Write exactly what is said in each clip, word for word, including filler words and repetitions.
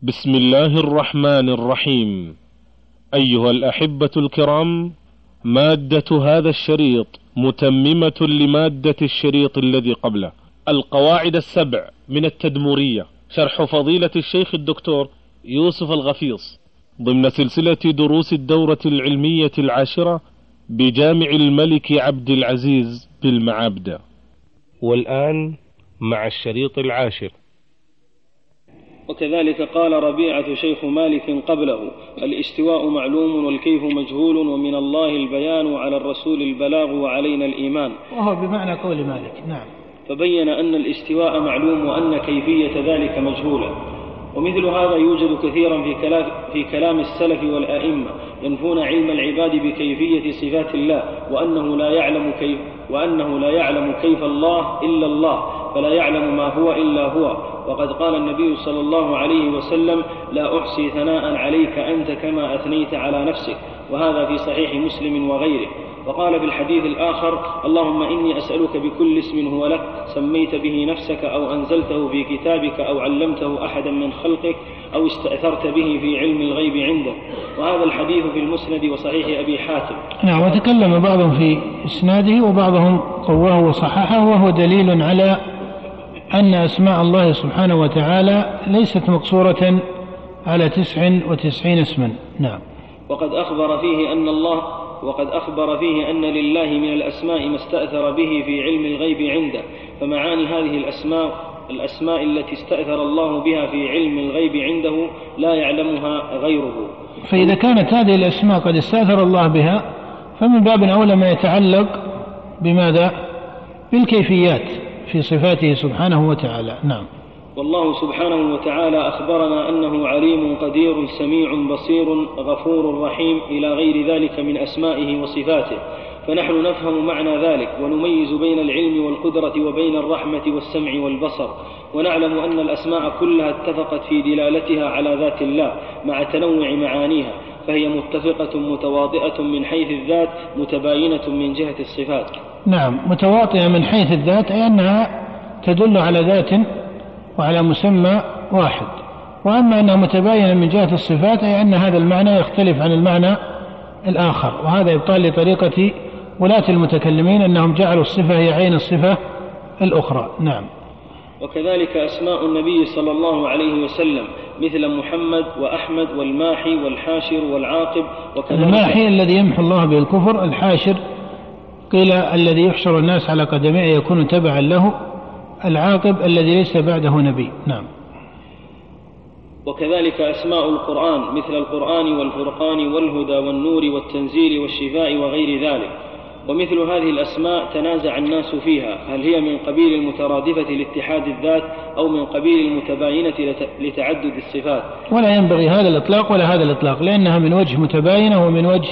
بسم الله الرحمن الرحيم. أيها الأحبة الكرام، مادة هذا الشريط متممة لمادة الشريط الذي قبله. القواعد السبع من التدمورية، شرح فضيلة الشيخ الدكتور يوسف الغفيص، ضمن سلسلة دروس الدورة العلمية العاشرة بجامع الملك عبد العزيز بالمعابدة. والآن مع الشريط العاشر. وكذلك قال ربيعة شيخ مالك قبله: الاستواء معلوم والكيف مجهول، ومن الله البيان وعلى الرسول البلاغ وعلينا الإيمان. وهو بمعنى قول مالك. نعم. فبين أن الاستواء معلوم وأن كيفية ذلك مجهولة. ومثل هذا يوجد كثيرا في كلام, في كلام السلف والآئمة ينفون علم العباد بكيفية صفات الله، وأنه لا يعلم كيف وأنه لا يعلم كيف الله إلا الله، فلا يعلم ما هو إلا هو. وقد قال النبي صلى الله عليه وسلم: لا أحصي ثناء عليك أنت كما أثنيت على نفسك، وهذا في صحيح مسلم وغيره. وقال في الحديث الآخر: اللهم إني أسألك بكل اسم هو لك سميت به نفسك أو أنزلته في كتابك أو علمته أحدا من خلقك أو استأثرت به في علم الغيب عندك. وهذا الحديث في المسند وصحيح أبي حاتم. نعم. وتكلم بعضهم في إسناده وبعضهم قواه وصححه، وهو دليل على أن أسماء الله سبحانه وتعالى ليست مقصورة على تسع وتسعين اسما. نعم. وقد أخبر فيه أن الله وقد أخبر فيه أن لله من الأسماء ما استأثر به في علم الغيب عنده، فمعاني هذه الأسماء الأسماء التي استأثر الله بها في علم الغيب عنده لا يعلمها غيره. فإذا كانت هذه الأسماء قد استأثر الله بها، فمن باب أولى ما يتعلق بماذا؟ بالكيفيات في صفاته سبحانه وتعالى. نعم. والله سبحانه وتعالى أخبرنا أنه عليم قدير سميع بصير غفور رحيم إلى غير ذلك من أسمائه وصفاته، فنحن نفهم معنى ذلك ونميز بين العلم والقدرة وبين الرحمة والسمع والبصر، ونعلم أن الأسماء كلها اتفقت في دلالتها على ذات الله مع تنوع معانيها، فهي متفقة متواطئة من حيث الذات متباينة من جهة الصفات. نعم. متواطئة من حيث الذات أي أنها تدل على ذات وعلى مسمى واحد، وأما أنها متباينة من جهة الصفات أي أن هذا المعنى يختلف عن المعنى الآخر، وهذا يبطل لطريقة ولاة المتكلمين أنهم جعلوا الصفة هي عين الصفة الأخرى. نعم. وكذلك أسماء النبي صلى الله عليه وسلم مثل محمد وأحمد والماحي والحاشر والعاقب. الماحي الذي يمحو الله به الكفر، الحاشر قيل الذي يحشر الناس على قدميه يكون تبعا له، العاقب الذي ليس بعده نبي. نعم. وكذلك أسماء القرآن مثل القرآن والفرقان والهدى والنور والتنزيل والشفاء وغير ذلك. ومثل هذه الأسماء تنازع الناس فيها، هل هي من قبيل المترادفة لاتحاد الذات أو من قبيل المتباينة لتعدد الصفات. ولا ينبغي هذا الإطلاق ولا هذا الإطلاق، لأنها من وجه متباينة ومن وجه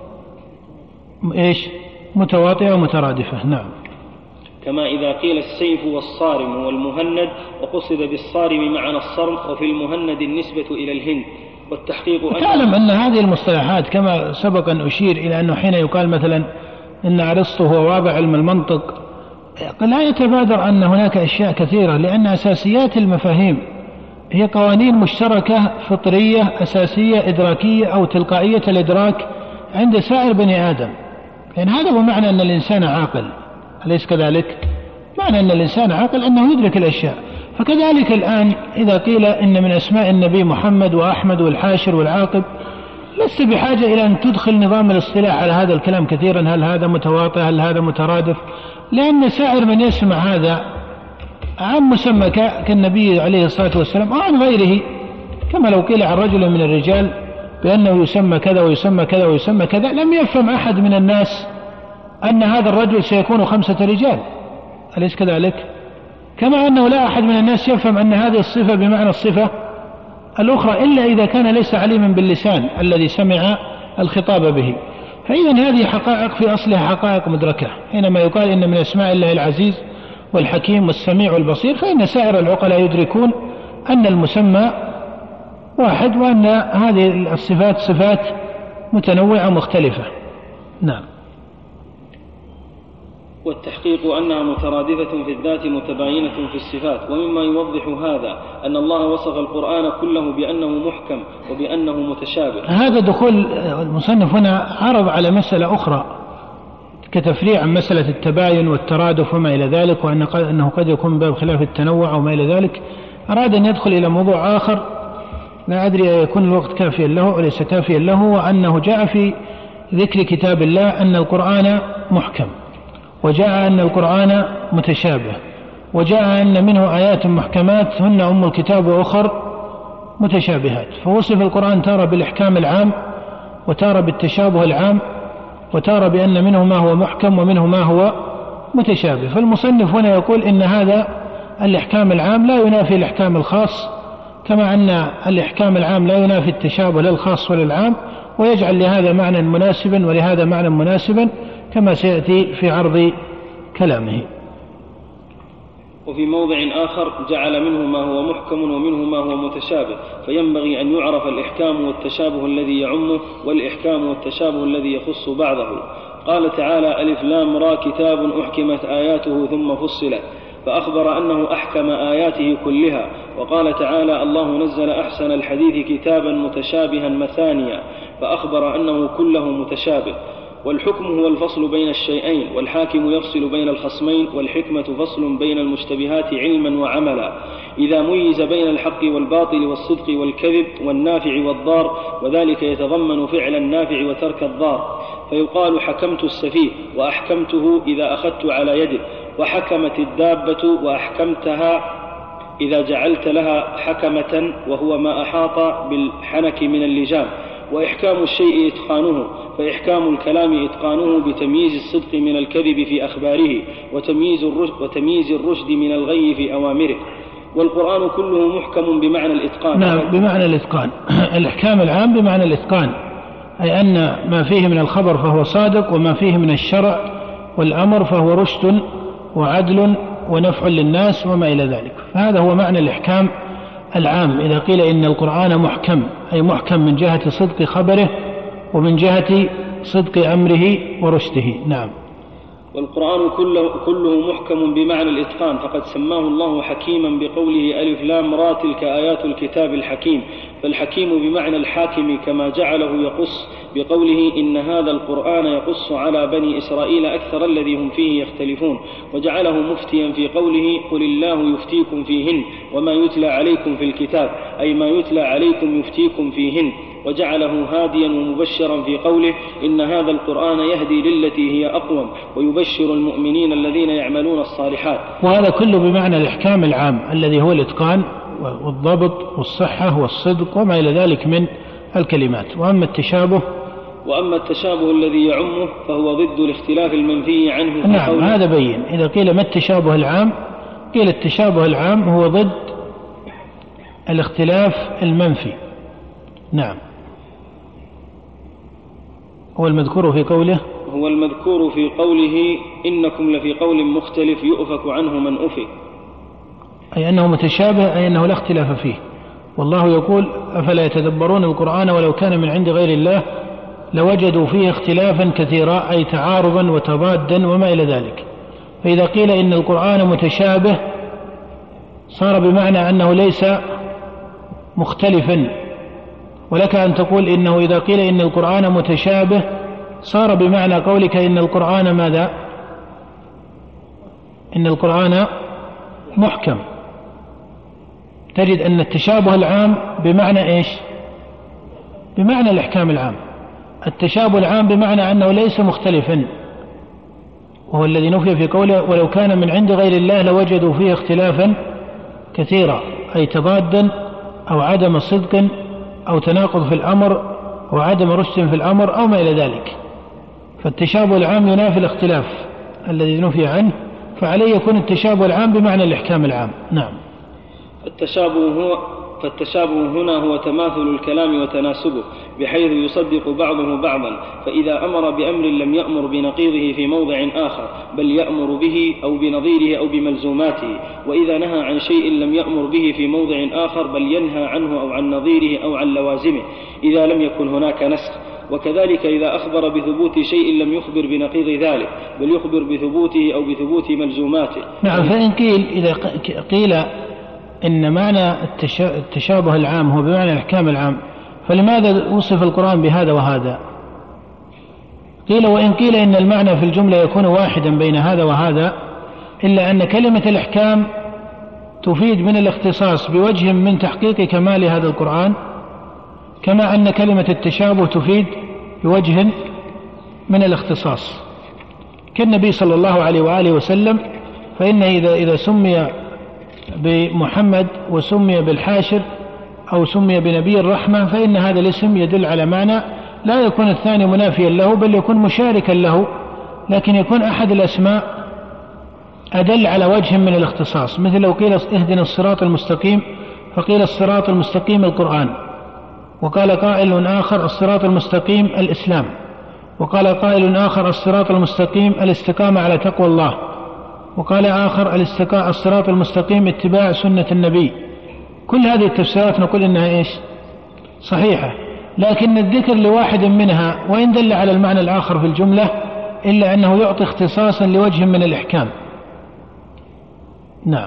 إيش؟ متواطئة ومترادفة. نعم. كما إذا قيل السيف والصارم والمهند وقصد بالصارم معنى الصرم، وفي المهند النسبة إلى الهند. والتحقيق تعلم أن هذه المصطلحات كما سبق أن أشير إلى أنه حين يقال مثلا إن أرسطو هو بابا علم المنطق، لا يتبادر أن هناك أشياء كثيرة، لأن أساسيات المفاهيم هي قوانين مشتركة فطرية أساسية إدراكية أو تلقائية الإدراك عند سائر بني آدم، لأن هذا هو معنى أن الإنسان عاقل، أليس كذلك؟ معنى أن الإنسان عاقل أنه يدرك الأشياء. فكذلك الآن إذا قيل إن من أسماء النبي محمد وأحمد والحاشر والعاقب، لست بحاجة إلى أن تدخل نظام الاصطلاح على هذا الكلام كثيرا، هل هذا متواطئ هل هذا مترادف، لأن سائر من يسمع هذا عن مسمى كالنبي عليه الصلاة والسلام أو عن غيره، كما لو قيل عن رجل من الرجال بأنه يسمى كذا ويسمى كذا ويسمى كذا، لم يفهم أحد من الناس أن هذا الرجل سيكون خمسة رجال، أليس كذلك؟ كما أنه لا أحد من الناس يفهم أن هذه الصفة بمعنى الصفة الأخرى إلا إذا كان ليس عليما باللسان الذي سمع الخطاب به. فإذا هذه حقائق في أصلها حقائق مدركة. حينما يقال إن من أسماء الله العزيز والحكيم والسميع والبصير، فإن سائر العقلاء يدركون أن المسمى واحد، وأن هذه الصفات صفات متنوعة مختلفة. نعم. والتحقيق أنها مترادفة في الذات متباينة في الصفات. ومما يوضح هذا أن الله وصف القرآن كله بأنه محكم وبأنه متشابه. هذا دخول المصنف هنا عرض على مسألة أخرى كتفريع عن مسألة التباين والترادف وما إلى ذلك، وأنه قد يكون باب خلاف التنوع وما إلى ذلك. أراد أن يدخل إلى موضوع آخر لا أدري يكون الوقت كافيا له أو ليس كافيا له، وأنه جاء في ذكر كتاب الله أن القرآن محكم، وجاء أن القرآن متشابه، وجاء أن منه آيات محكمات هن أم الكتاب وأخر متشابهات. فوصف القرآن تارة بالإحكام العام وتارة بالتشابه العام وتارة بأن منه ما هو محكم ومنه ما هو متشابه. فالمصنف هنا يقول إن هذا الإحكام العام لا ينافي الإحكام الخاص، كما أن الإحكام العام لا ينافي التشابه للخاص وللعام، ويجعل لهذا معنى مناسبا ولهذا معنى مناسبا كما سيأتي في عرض كلامه. وفي موضع آخر جعل منه ما هو محكم ومنه ما هو متشابه، فينبغي أن يعرف الإحكام والتشابه الذي يعمه والإحكام والتشابه الذي يخص بعضه. قال تعالى: ألف لام را كتاب أحكمت آياته ثم فصلت، فأخبر أنه أحكم آياته كلها. وقال تعالى: الله نزل أحسن الحديث كتابا متشابها مثانيا، فأخبر أنه كله متشابه. والحكم هو الفصل بين الشيئين، والحاكم يفصل بين الخصمين، والحكمة فصل بين المشتبهات علما وعملا، إذا ميز بين الحق والباطل والصدق والكذب والنافع والضار، وذلك يتضمن فعل النافع وترك الضار. فيقال: حكمت السفيه وأحكمته إذا أخذت على يده، وحكمت الدابة وأحكمتها إذا جعلت لها حكمة، وهو ما أحاط بالحنك من اللجام. وإحكام الشيء إتقانه، فإحكام الكلام إتقانه بتمييز الصدق من الكذب في أخباره، وتمييز الرشد, وتمييز الرشد من الغي في أوامره. والقرآن كله محكم بمعنى الإتقان. نعم، بمعنى الإتقان. الإحكام العام بمعنى الإتقان، أي أن ما فيه من الخبر فهو صادق، وما فيه من الشرع والأمر فهو رشد وعدل ونفع للناس وما إلى ذلك. فهذا هو معنى الإحكام العام إذا قيل إن القرآن محكم، أي محكم من جهة صدق خبره ومن جهة صدق أمره ورشده. نعم. والقرآن كله, كله محكم بمعنى الإتقان، فقد سماه الله حكيما بقوله: ألف لام را تلك آيات الكتاب الحكيم. فالحكيم بمعنى الحاكم، كما جعله يقص بقوله: إن هذا القرآن يقص على بني إسرائيل أكثر الذي هم فيه يختلفون. وجعله مفتيا في قوله: قل الله يفتيكم فيهن وما يتلى عليكم في الكتاب، أي ما يتلى عليكم يفتيكم فيهن. وجعله هاديا ومبشرا في قوله: إن هذا القرآن يهدي للتي هي أقوم ويبشر المؤمنين الذين يعملون الصالحات. وهذا كله بمعنى الإحكام العام الذي هو الإتقان والضبط والصحة والصدق وما إلى ذلك من الكلمات. وأما التشابه وأما التشابه الذي يعمه فهو ضد الاختلاف المنفي عنه. نعم، هذا بين. إذا قيل ما التشابه العام، قيل التشابه العام هو ضد الاختلاف المنفي. نعم. هو المذكور في قوله هو المذكور في قوله: إنكم لفي قول مختلف يؤفك عنه من أفك، أي أنه متشابه، أي أنه لا اختلاف فيه. والله يقول: أفلا يتدبرون القرآن ولو كان من عند غير الله لوجدوا فيه اختلافا كثيرا، أي تعارضا وتضادا وما إلى ذلك. فإذا قيل إن القرآن متشابه صار بمعنى أنه ليس مختلفا. ولك أن تقول إنه إذا قيل إن القرآن متشابه صار بمعنى قولك إن القرآن ماذا؟ إن القرآن محكم. تجد أن التشابه العام بمعنى إيش؟ بمعنى الإحكام العام. التشابه العام بمعنى أنه ليس مختلفا، وهو الذي نفي في قوله: ولو كان من عند غير الله لوجدوا فيه اختلافا كثيرا، أي تضادا أو عدم صدق أو تناقض في الأمر أو عدم رشد في الأمر أو ما إلى ذلك. فالتشابه العام ينافي الاختلاف الذي نفي عنه، فعليه يكون التشابه العام بمعنى الإحكام العام. نعم. التشابه هو فالتشابه هنا هو تماثل الكلام وتناسبه، بحيث يصدق بعضه بعضا. فإذا أمر بأمر لم يأمر بنقيضه في موضع آخر، بل يأمر به أو بنظيره أو بملزوماته. وإذا نهى عن شيء لم يأمر به في موضع آخر، بل ينهى عنه أو عن نظيره أو عن لوازمه، إذا لم يكن هناك نسخ. وكذلك إذا أخبر بثبوت شيء لم يخبر بنقيض ذلك بل يخبر بثبوته أو بثبوت ملزوماته. نعم. فإن قيل إذا قيل إن معنى التشابه العام هو بمعنى الإحكام العام فلماذا وصف القرآن بهذا وهذا؟ قيل وإن قيل إن المعنى في الجملة يكون واحدا بين هذا وهذا إلا أن كلمة الإحكام تفيد من الاختصاص بوجه من تحقيق كمال هذا القرآن كما أن كلمة التشابه تفيد بوجه من الاختصاص. كالنبي صلى الله عليه وآله وسلم فإنه إذا, إذا سمي بمحمد وسمي بالحاشر أو سمي بنبي الرحمة فإن هذا الاسم يدل على معنى لا يكون الثاني منافيا له بل يكون مشاركا له، لكن يكون أحد الأسماء أدل على وجه من الاختصاص. مثل لو قيل اهدنا الصراط المستقيم فقيل الصراط المستقيم القرآن، وقال قائل آخر الصراط المستقيم الإسلام، وقال قائل آخر الصراط المستقيم الاستقامة على تقوى الله، وقال آخر الصراط المستقيم اتباع سنة النبي. كل هذه التفسيرات نقول إنها إيش؟ صحيحة، لكن الذكر لواحد منها وإن دل على المعنى الآخر في الجملة إلا أنه يعطي اختصاصا لوجه من الإحكام. نعم.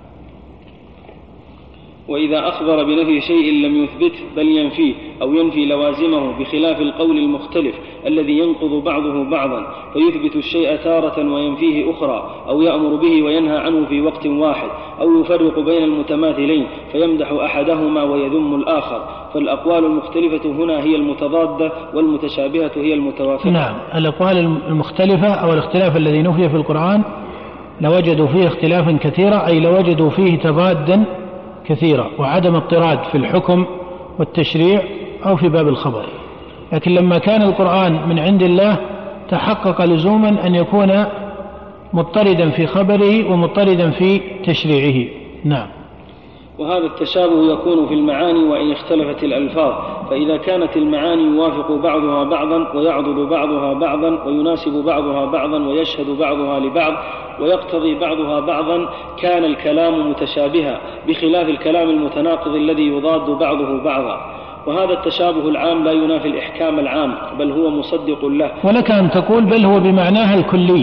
وإذا أخبر بنفي شيء لم يثبته بل ينفيه أو ينفي لوازمه بخلاف القول المختلف الذي ينقض بعضه بعضا فيثبت الشيء تارة وينفيه أخرى، أو يأمر به وينهى عنه في وقت واحد، أو يفرق بين المتماثلين فيمدح أحدهما ويذم الآخر، فالأقوال المختلفة هنا هي المتضادة والمتشابهة هي المتوافقة. نعم. الأقوال المختلفة أو الاختلاف الذي نفي في القرآن لوجدوا فيه اختلافا كثيرا، أي لوجدوا فيه تضادا كثيرة وعدم اضطراد في الحكم والتشريع أو في باب الخبر. لكن لما كان القرآن من عند الله تحقق لزوما أن يكون مضطردا في خبره ومضطردا في تشريعه. نعم. وهذا التشابه يكون في المعاني وإن اختلفت الألفاظ، فإذا كانت المعاني يوافق بعضها بعضا ويعضد بعضها بعضا ويناسب بعضها بعضا ويشهد بعضها لبعض ويقتضي بعضها بعضا كان الكلام متشابها، بخلاف الكلام المتناقض الذي يضاد بعضه بعضا. وهذا التشابه العام لا ينافي الإحكام العام بل هو مصدق له. ولك أن تقول بل هو بمعناها الكلي.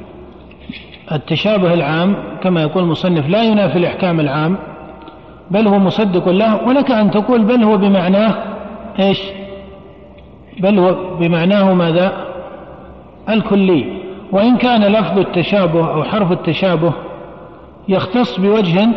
التشابه العام كما يقول المصنف لا ينافي الإحكام العام بل هو مصدق له، ولك أن تقول بل هو بمعناه إيش؟ بل هو بمعناه ماذا؟ الكلي. وإن كان لفظ التشابه أو حرف التشابه يختص بوجه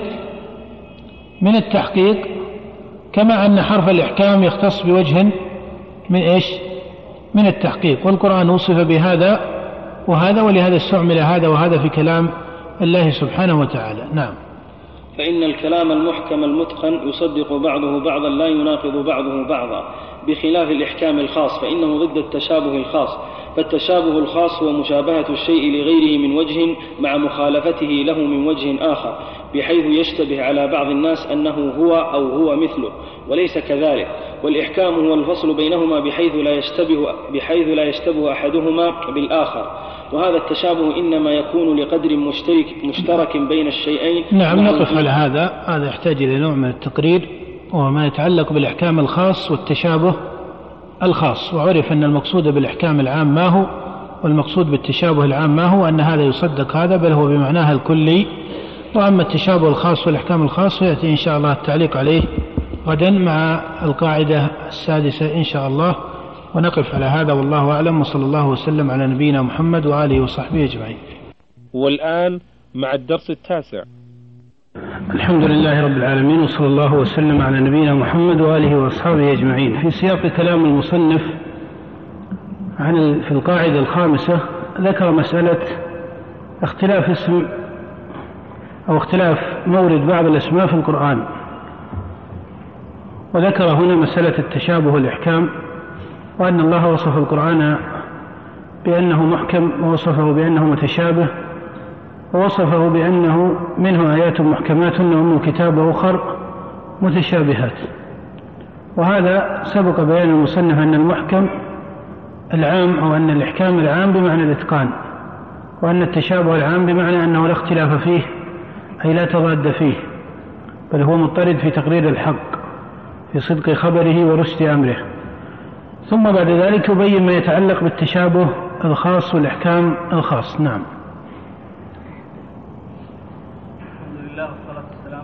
من التحقيق كما أن حرف الإحكام يختص بوجه من إيش؟ من التحقيق، والقرآن وصف بهذا وهذا ولهذا استعمل هذا وهذا في كلام الله سبحانه وتعالى. نعم. فإن الكلام المحكم المتقن يصدق بعضه بعضا لا يناقض بعضه بعضا، بخلاف الإحكام الخاص فإنه ضد التشابه الخاص. فالتشابه الخاص هو مشابهة الشيء لغيره من وجه مع مخالفته له من وجه آخر، بحيث يشتبه على بعض الناس أنه هو أو هو مثله وليس كذلك. والإحكام هو الفصل بينهما بحيث لا يشتبه, بحيث لا يشتبه أحدهما بالآخر. وهذا التشابه إنما يكون لقدر مشترك, مشترك بين الشيئين. نعم. نقف على هذا. هذا يحتاج إلى نوع من التقرير وما يتعلق بالإحكام الخاص والتشابه الخاص. وعرف أن المقصود بالإحكام العام ما هو، والمقصود بالتشابه العام ما هو، أن هذا يصدق هذا بل هو بمعناها الكلي. وأما التشابه الخاص والإحكام الخاص يأتي إن شاء الله التعليق عليه غدا مع القاعدة السادسة إن شاء الله. ونقف على هذا والله أعلم، وصلى الله وسلم على نبينا محمد وآله وصحبه أجمعين. والآن مع الدرس التاسع. الحمد لله رب العالمين، وصلى الله وسلم على نبينا محمد وآله وأصحابه أجمعين. في سياق كلام المصنف عن في القاعدة الخامسة ذكر مسألة اختلاف اسم أو اختلاف مورد بعض الأسماء في القرآن، وذكر هنا مسألة التشابه والإحكام، وأن الله وصف القرآن بأنه محكم ووصفه بأنه متشابه، ووصفه بأنه منه آيات محكمات ومنه كتاب أخر متشابهات. وهذا سبق بيان المصنف أن المحكم العام أو أن الإحكام العام بمعنى الإتقان، وأن التشابه العام بمعنى أنه لا اختلاف فيه أي لا تضاد فيه، بل هو مضطرد في تقرير الحق في صدق خبره ورشد أمره. ثم بعد ذلك يبين ما يتعلق بالتشابه الخاص والإحكام الخاص. نعم. الحمد لله والصلاة والسلام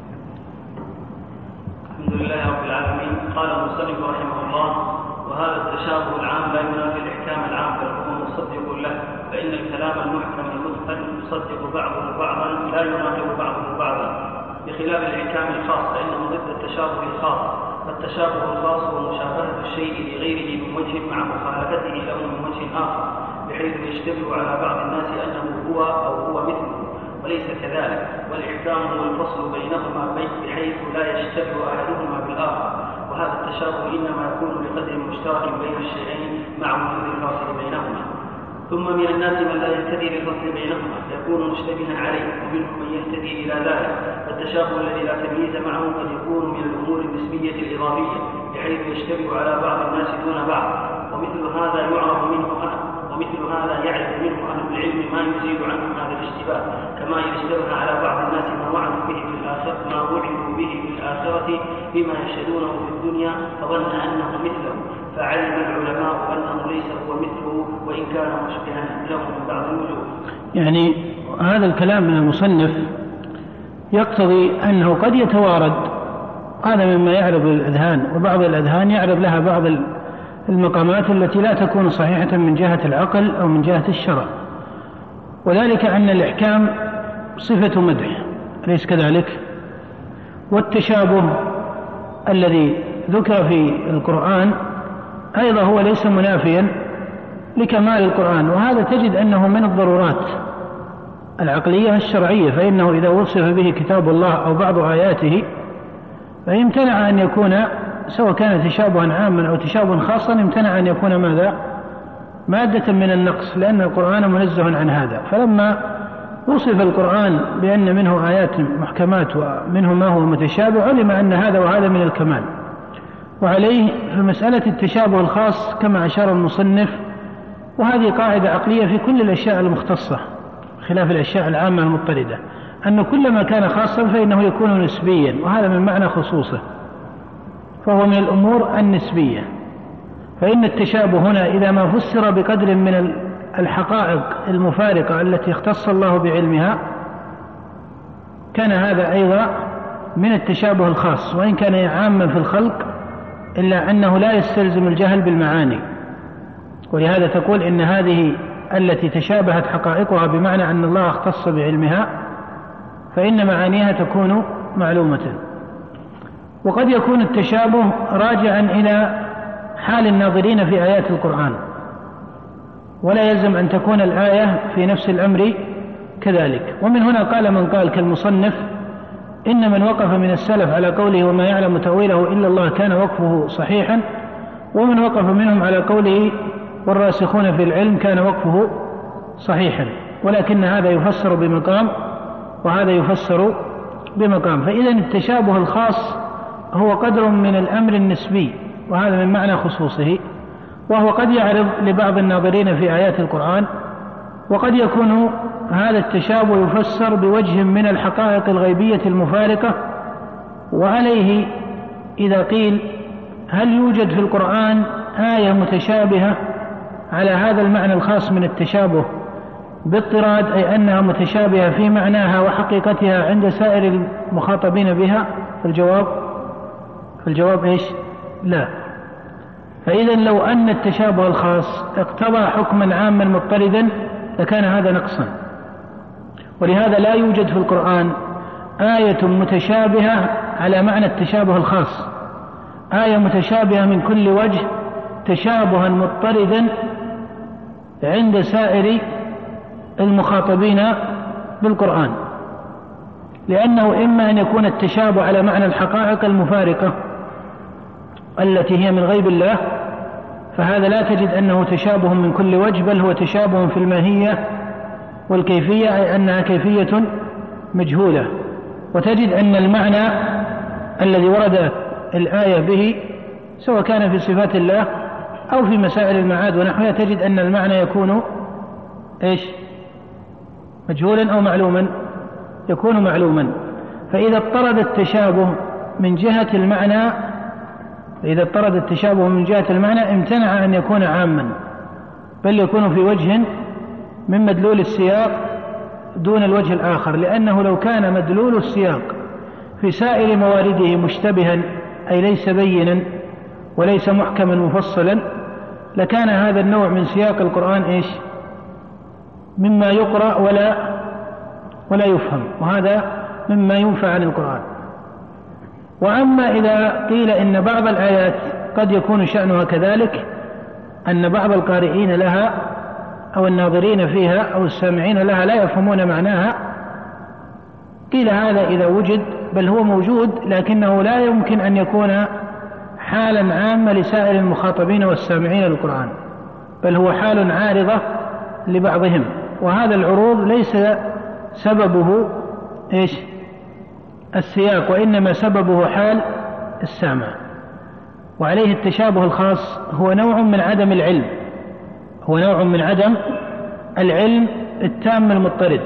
الحمد لله رب العالمين. قال المصنف رحمه الله: وهذا التشابه العام لا ينافي الإحكام العام فالحكم مصدق له، فإن الكلام المحكم المتقن يصدق بعضه بعضا لا يناقض بعضه بعضا، بخلاف الإحكام الخاص فإنه ضد التشابه الخاص. فالتشابه الخاص هو مشابهة الشيء لغيره من وجه مع مخالفته له من وجه آخر، بحيث يشتبه على بعض الناس أنه هو أو هو مثله، وليس كذلك. والإحكام هو الفصل بينهما بحيث لا يشتبه أحدهما بالآخر، وهذا التشابه إنما يكون بقدر مشترك بين الشيئين مع وجود الفاصل بينهما. ثم من الناس من لا يهتدي للفصل بينهما يكون مشتبها عليه، ومنهم من يهتدي إلى ذلك. فالتشابه الذي لا تمييز معه قد يكون من الأمور النسبية الإضافية، بحيث يشتبه على بعض الناس دون بعض، ومثل هذا يعرف منه أهل ومثل هذا يعرف منه أهل العلم ما يزيد عنه هذا الاشتباه، كما يشتبه على بعض الناس ما وعدوا به في الآخرة ما وعدوا به في الآخرة بما يشهدونه في الدنيا فظن أنه مثله، فعلم العلماء أنه ليس هو مثله وإن كان مشبها له من بعض الوجوه. يعني هذا الكلام من المصنف يقتضي أنه قد يتوارد، هذا مما يعرض الأذهان، وبعض الأذهان يعرض لها بعض المقامات التي لا تكون صحيحة من جهة العقل أو من جهة الشرع، وذلك أن الإحكام صفة مدح أليس كذلك؟ والتشابه الذي ذكر في القرآن أيضا هو ليس منافيا لكمال القرآن، وهذا تجد أنه من الضرورات العقلية الشرعية، فإنه إذا وصف به كتاب الله أو بعض آياته فيمتنع أن يكون، سواء كان تشابها عاما أو تشابها خاصا، يمتنع أن يكون ماذا؟ مادة من النقص، لأن القرآن منزه عن هذا. فلما وصف القرآن بأن منه آيات محكمات ومنه ما هو متشابه علم أن هذا وهذا من الكمال. وعليه في مسألة التشابه الخاص كما أشار المصنف، وهذه قاعدة عقلية في كل الأشياء المختصة خلاف الأشياء العامة المضطردة، أن كل ما كان خاصا فإنه يكون نسبيا، وهذا من معنى خصوصه، فهو من الأمور النسبية. فإن التشابه هنا إذا ما فسر بقدر من الحقائق المفارقة التي اختص الله بعلمها كان هذا أيضا من التشابه الخاص، وإن كان عاما في الخلق إلا أنه لا يستلزم الجهل بالمعاني. ولهذا تقول إن هذه التي تشابهت حقائقها بمعنى أن الله اختص بعلمها فإن معانيها تكون معلومة. وقد يكون التشابه راجعا إلى حال الناظرين في آيات القرآن، ولا يلزم أن تكون الآية في نفس الأمر كذلك. ومن هنا قال من قال كالمصنف: إن من وقف من السلف على قوله وما يعلم تأويله إلا الله كان وقفه صحيحا، ومن وقف منهم على قوله والراسخون في العلم كان وقفه صحيحا، ولكن هذا يفسر بمقام وهذا يفسر بمقام. فإذا التشابه الخاص هو قدر من الأمر النسبي، وهذا من معنى خصوصه، وهو قد يعرض لبعض الناظرين في آيات القرآن، وقد يكون هذا التشابه يفسر بوجه من الحقائق الغيبية المفارقة. وعليه إذا قيل هل يوجد في القرآن آية متشابهة على هذا المعنى الخاص من التشابه باضطراد، أي أنها متشابهة في معناها وحقيقتها عند سائر المخاطبين بها؟ فالجواب فالجواب إيش؟ لا. فإذا لو أن التشابه الخاص اقتضى حكما عاما مضطردا لكان هذا نقصا، ولهذا لا يوجد في القرآن آية متشابهة على معنى التشابه الخاص، آية متشابهة من كل وجه تشابها مضطردا عند سائر المخاطبين بالقرآن، لأنه إما أن يكون التشابه على معنى الحقائق المفارقة التي هي من غيب الله، فهذا لا تجد أنه تشابه من كل وجه، بل هو تشابه في الماهية والكيفية، أي أنها كيفية مجهولة. وتجد أن المعنى الذي ورد الآية به سواء كان في صفات الله أو في مسائل المعاد ونحوها تجد أن المعنى يكون إيش؟ مجهولا أو معلوما؟ يكون معلوما. فإذا اضطرد التشابه من جهة المعنى إذا اضطرد التشابه من جهة المعنى امتنع أن يكون عاما، بل يكون في وجه من مدلول السياق دون الوجه الآخر، لأنه لو كان مدلول السياق في سائر موارده مشتبها أي ليس بينا وليس محكما مفصلا لكان هذا النوع من سياق القرآن إيش؟ مما يقرأ ولا ولا يفهم، وهذا مما ينفع عن القرآن. وأما إذا قيل إن بعض الآيات قد يكون شأنها كذلك، أن بعض القارئين لها أو الناظرين فيها أو السامعين لها لا يفهمون معناها، قيل هذا إذا وجد، بل هو موجود لكنه لا يمكن أن يكون حالا عامة لسائر المخاطبين والسامعين للقرآن، بل هو حال عارضة لبعضهم، وهذا العروض ليس سببه إيش؟ السياق، وإنما سببه حال السامع. وعليه التشابه الخاص هو نوع من عدم العلم، هو نوع من عدم العلم التام المضطرد،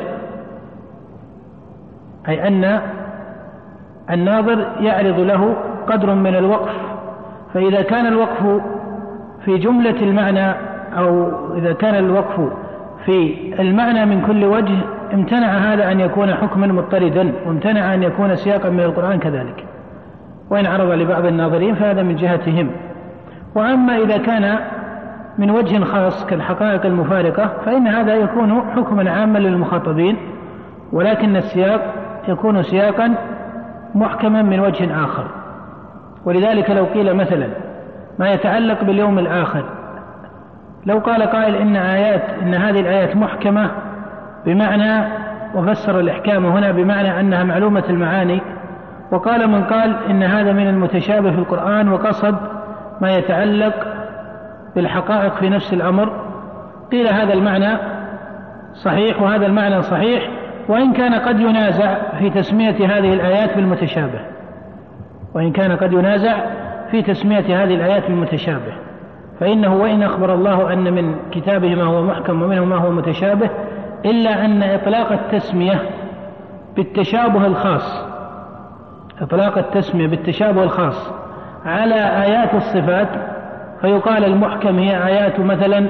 أي أن الناظر يعرض له قدر من الوقف، فإذا كان الوقف في جملة المعنى أو إذا كان الوقف في المعنى من كل وجه امتنع هذا أن يكون حكما مضطردا، وامتنع أن يكون سياقا من القرآن كذلك، وإن عرض لبعض الناظرين فهذا من جهتهم. وأما إذا كان من وجه خاص كالحقائق المفارقة فإن هذا يكون حكما عاما للمخاطبين، ولكن السياق يكون سياقا محكما من وجه آخر. ولذلك لو قيل مثلا ما يتعلق باليوم الآخر، لو قال قائل إن آيات إن هذه الآيات محكمة بمعنى، وفسر الإحكام هنا بمعنى أنها معلومة المعاني، وقال من قال إن هذا من المتشابه في القرآن وقصد ما يتعلق بالحقائق في نفس الأمر، قيل هذا المعنى صحيح وهذا المعنى صحيح، وإن كان قد ينازع في تسمية هذه الآيات بالمتشابه، وإن كان قد ينازع في تسمية هذه الآيات بالمتشابه، فإنه وإن أخبر الله أن من كتابه ما هو محكم ومنه ما هو متشابه، إلا أن إطلاق التسمية بالتشابه الخاص إطلاق التسمية بالتشابه الخاص على آيات الصفات، فيقال المحكم هي آيات مثلا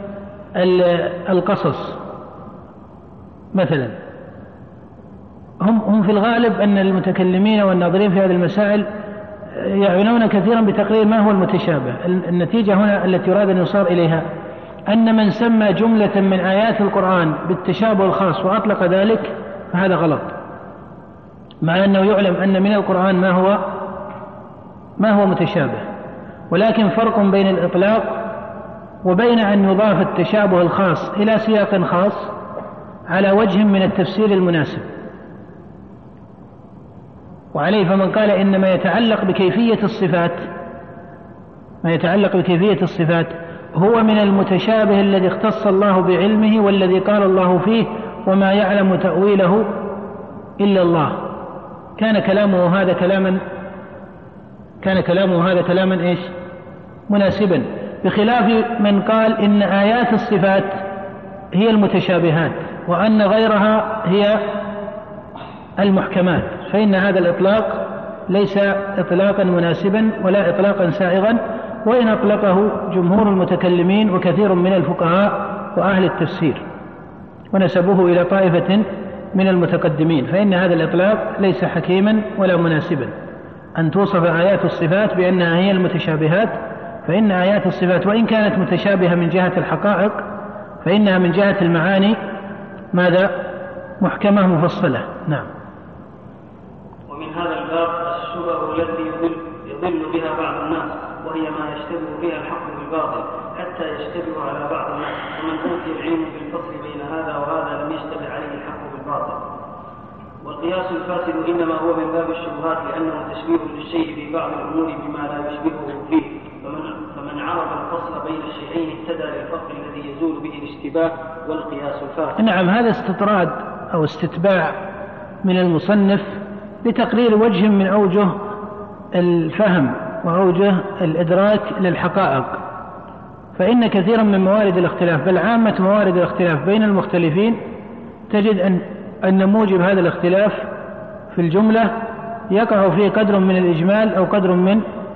القصص مثلا. هم هم في الغالب أن المتكلمين والناظرين في هذه المسائل يعنون كثيرا بتقرير ما هو المتشابه. النتيجة هنا التي يراد أن يصار إليها أن من سمى جملة من آيات القرآن بالتشابه الخاص وأطلق ذلك فهذا غلط، مع أنه يعلم أن من القرآن ما هو ما هو متشابه، ولكن فرق بين الإطلاق وبين أن يضاف التشابه الخاص إلى سياق خاص على وجه من التفسير المناسب. وعليه فمن قال إن ما يتعلق بكيفية الصفات ما يتعلق بكيفية الصفات هو من المتشابه الذي اختص الله بعلمه والذي قال الله فيه وما يعلم تأويله إلا الله، كان كلامه هذا كلاما كان كلامه هذا كلاما إيش؟ مناسبا، بخلاف من قال إن آيات الصفات هي المتشابهات وأن غيرها هي المحكمات، فإن هذا الإطلاق ليس إطلاقا مناسبا ولا إطلاقا سائغا، وإن أطلقه جمهور المتكلمين وكثير من الفقهاء وأهل التفسير ونسبوه إلى طائفة من المتقدمين، فإن هذا الإطلاق ليس حكيما ولا مناسبا. أن توصف آيات الصفات بأنها هي المتشابهات، فإن آيات الصفات وإن كانت متشابهة من جهة الحقائق فإنها من جهة المعاني ماذا؟ محكمة مفصلة. نعم. ومن هذا الباب الشبه التي يضل, يضل بها بعض الناس، وهي ما يشتبه بها الحق بالباطل حتى يشتبه على بعض الناس، ومن أوتي العلم بالفصل بين هذا وهذا لم يشتبه عليه الحق بالباطل. والقياس الفاسد إنما هو من باب الشبهات، لأنه تشبيه للشيء في بعض الأمور بما لا يشبهه فيه، فمن, فمن عرف الفصل بين الشيئين اهتدى للفرق الذي يزول به الاشتباه والقياس الفاسد. نعم، هذا استطراد أو استتباع من المصنف لتقرير وجه من أوجه الفهم وأوجه الإدراك للحقائق، فإن كثيرا من موارد الاختلاف بل عامة موارد الاختلاف بين المختلفين تجد أن أن موجب هذا الاختلاف في الجملة يقع فيه قدر من الإجمال أو قدر من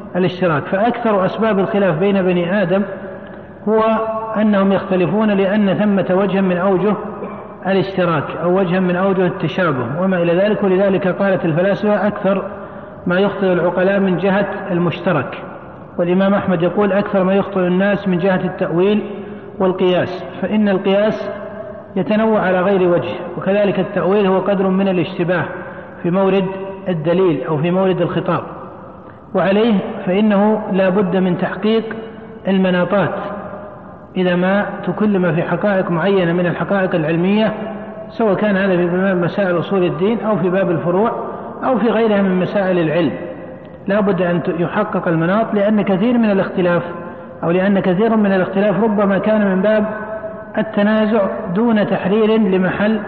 الاشتراك. فأكثر أسباب الخلاف بين بني آدم هو أنهم يختلفون لأن ثمة وجها من أوجه الاشتراك أو وجها من أوجه التشابه وما إلى ذلك. ولذلك قالت الفلاسفة أكثر ما يخطئ العقلاء من جهة المشترك، والإمام أحمد يقول أكثر ما يخطئ الناس من جهة التأويل والقياس، فإن القياس يتنوع على غير وجه، وكذلك التأويل هو قدر من الاشتباه في مورد الدليل أو في مورد الخطاب، وعليه فإنه لا بد من تحقيق المناطات إذا ما تكلم في حقائق معينة من الحقائق العلمية، سواء كان هذا في باب مسائل أصول الدين أو في باب الفروع أو في غيرها من مسائل العلم. لا بد أن يحقق المناط، لأن كثير من الاختلاف أو لأن كثير من الاختلاف ربما كان من باب التنازع دون تحرير لمحل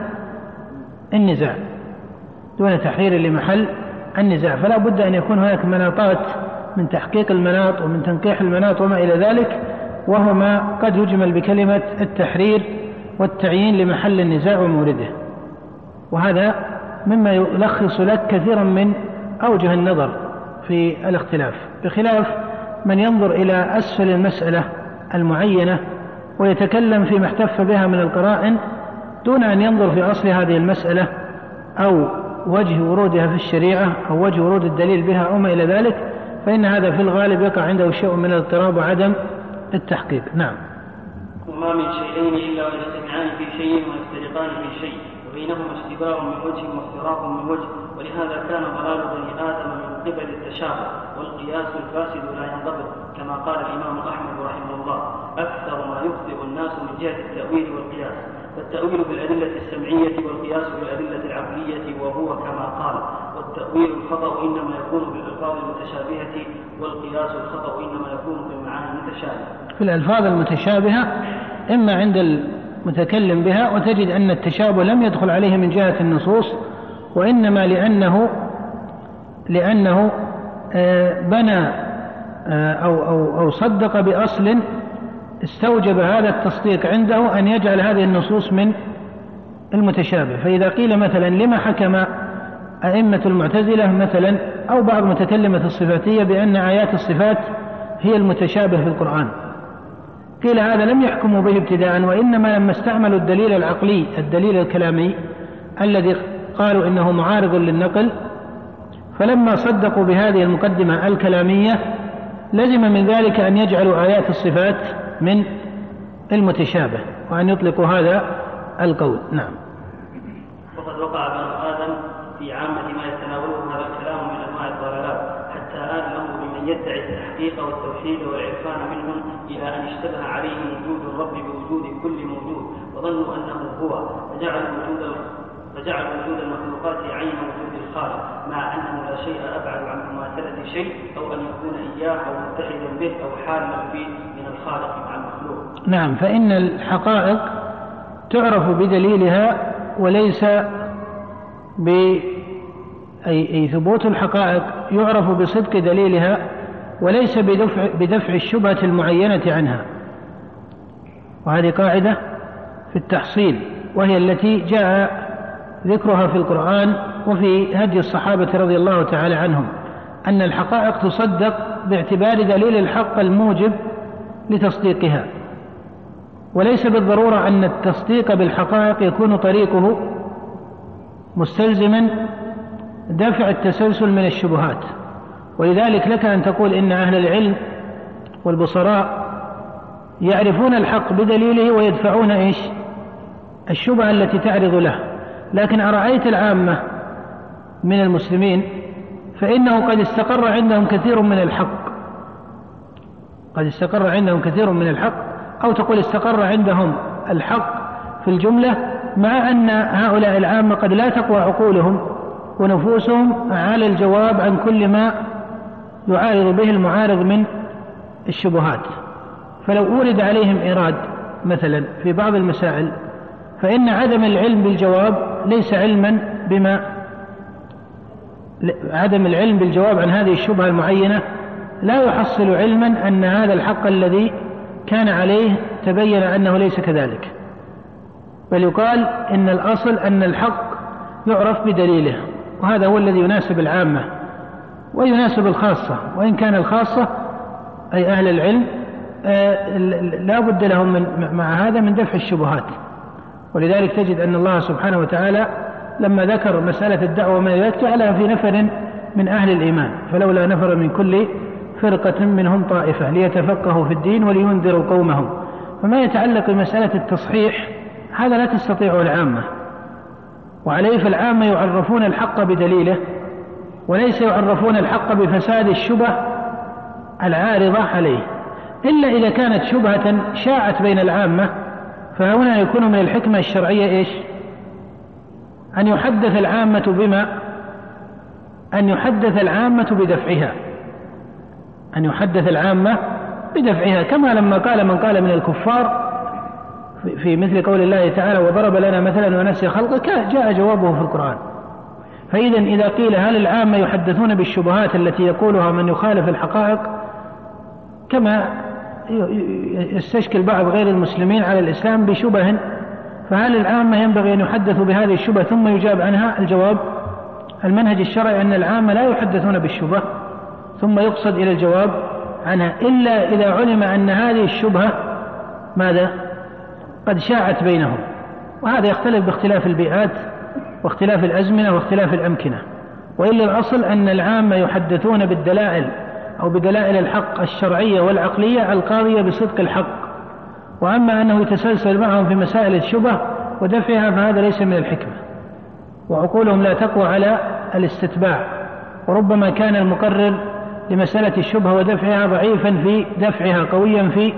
النزاع دون تحرير لمحل النزاع فلا بد أن يكون هناك مناطات من تحقيق المناط ومن تنقيح المناط وما إلى ذلك، وهو ما قد يجمل بكلمة التحرير والتعيين لمحل النزاع ومورده. وهذا مما يلخص لك كثيرا من أوجه النظر في الاختلاف، بخلاف من ينظر إلى أسفل المسألة المعينة ويتكلم فيما احتف بها من القرائن دون أن ينظر في أصل هذه المسألة أو وجه ورودها في الشريعة أو وجه ورود الدليل بها أو ما إلى ذلك، فإن هذا في الغالب يقع عنده شيء من الاضطراب وعدم التحقيق. نعم. وما من شيئين إلا ويجتمعان في شيء ويفترقان في شيء وبينهما اشتباه من وجه وافتراق من وجه، ولهذا كان ضلال بني آدم من قبل التشابه والقياس الفاسد لا ينضبط، كما قال الإمام أحمد رحمه الله: أكثر ما يخطئ الناس من جهة التأويل والقياس، فالتأويل بالأدلة السمعية والقياس بالأدلة العقلية، وهو كما قال: والتأويل الخطأ إنما يكون بالألفاظ المتشابهة والقياس الخطأ إنما يكون في المعاني المتشابهة. في الألفاظ المتشابهة إما عند المتكلم بها، وتجد أن التشابه لم يدخل عليه من جهة النصوص، وإنما لأنه لأنه بنى أو أو أو صدق بأصل استوجب هذا التصديق عنده أن يجعل هذه النصوص من المتشابه. فإذا قيل مثلا لما حكم أئمة المعتزلة مثلا أو بعض متكلمة الصفاتية بأن آيات الصفات هي المتشابه في القرآن، قيل هذا لم يحكموا به ابتداء، وإنما لما استعملوا الدليل العقلي الدليل الكلامي الذي قالوا إنه معارض للنقل، فلما صدقوا بهذه المقدمة الكلامية لزم من ذلك أن يجعلوا آيات الصفات من المتشابه وأن يطلقوا هذا القول. نعم. وقد وقع بنو آدم في عامة ما يتناوله هذا الكلام من أنواع الضلالات، حتى آل الأمر بمن يدعي التحقيق والتوحيد والعرفان منهم إلى أن اشتبه عليهم وجود الرب بوجود كل موجود، وظنوا أنه هو، فجعل وجود فجعل وجود المخلوقات عين وجود الخالق، مع أنه لا شيء أبعد عن مماثلة شيء أو أن يكون إياه أو متحدا به أو حالا به من الخالق مع المخلوق. نعم. فإن الحقائق تعرف بدليلها وليس ب أي, أي ثبوت الحقائق يعرف بصدق دليلها وليس بدفع, بدفع الشبهة المعينة عنها، وهذه قاعدة في التحصيل وهي التي جاء ذكرها في القرآن وفي هدي الصحابة رضي الله تعالى عنهم، أن الحقائق تصدق باعتبار دليل الحق الموجب لتصديقها، وليس بالضرورة أن التصديق بالحقائق يكون طريقه مستلزما دفع التسلسل من الشبهات. ولذلك لك أن تقول إن أهل العلم والبصراء يعرفون الحق بدليله ويدفعون إيش؟ الشبهة التي تعرض له، لكن أرأيت العامة من المسلمين فإنه قد استقر عندهم كثير من الحق قد استقر عندهم كثير من الحق أو تقول استقر عندهم الحق في الجملة، مع أن هؤلاء العامة قد لا تقوى عقولهم ونفوسهم على الجواب عن كل ما يعارض به المعارض من الشبهات. فلو أورد عليهم إيراد مثلا في بعض المسائل، فإن عدم العلم بالجواب ليس علما بما عدم العلم بالجواب عن هذه الشبهة المعينة لا يحصل علما أن هذا الحق الذي كان عليه تبين أنه ليس كذلك، بل يقال إن الأصل أن الحق يعرف بدليله، وهذا هو الذي يناسب العامة. ويناسب الخاصة، وإن كان الخاصة أي أهل العلم لا بد لهم من مع هذا من دفع الشبهات. ولذلك تجد أن الله سبحانه وتعالى لما ذكر مسألة الدعوة ما يجعلها في نفر من أهل الإيمان، فلولا نفر من كل فرقة منهم طائفة ليتفقهوا في الدين ولينذروا قومهم. فما يتعلق بمسألة التصحيح هذا لا تستطيعه العامة، وعليه فالعامة يعرفون الحق بدليله، وليس يعرفون الحق بفساد الشبه العارضة عليه، إلا إذا كانت شبهة شاعت بين العامة، فهنا يكون من الحكمة الشرعية إيش؟ أن يحدث العامة بما أن يحدث العامة بدفعها أن يحدث العامة بدفعها كما لما قال من قال من الكفار في مثل قول الله تعالى وضرب لنا مثلا ونسي خلقه، جاء جوابه في القرآن. فإذا إذا قيل هل العامة يحدثون بالشبهات التي يقولها من يخالف الحقائق كما يستشكل بعض غير المسلمين على الإسلام بشبه، فهل العامة ينبغي أن يحدثوا بهذه الشبه ثم يجاب عنها؟ الجواب المنهج الشرعي أن العامة لا يحدثون بالشبه ثم يقصد إلى الجواب عنها إلا إذا علم أن هذه الشبهة ماذا؟ قد شاعت بينهم، وهذا يختلف باختلاف البيئات واختلاف الأزمنة واختلاف الأمكنة. وإلا الأصل أن العامة يحدثون بالدلائل أو بدلائل الحق الشرعية والعقلية القاضية بصدق الحق، وأما أنه يتسلسل معهم في مسائل الشبه ودفعها فهذا ليس من الحكمة، وعقولهم لا تقوى على الاستتباع، وربما كان المقرر لمسألة الشبهة ودفعها ضعيفا في دفعها قويا في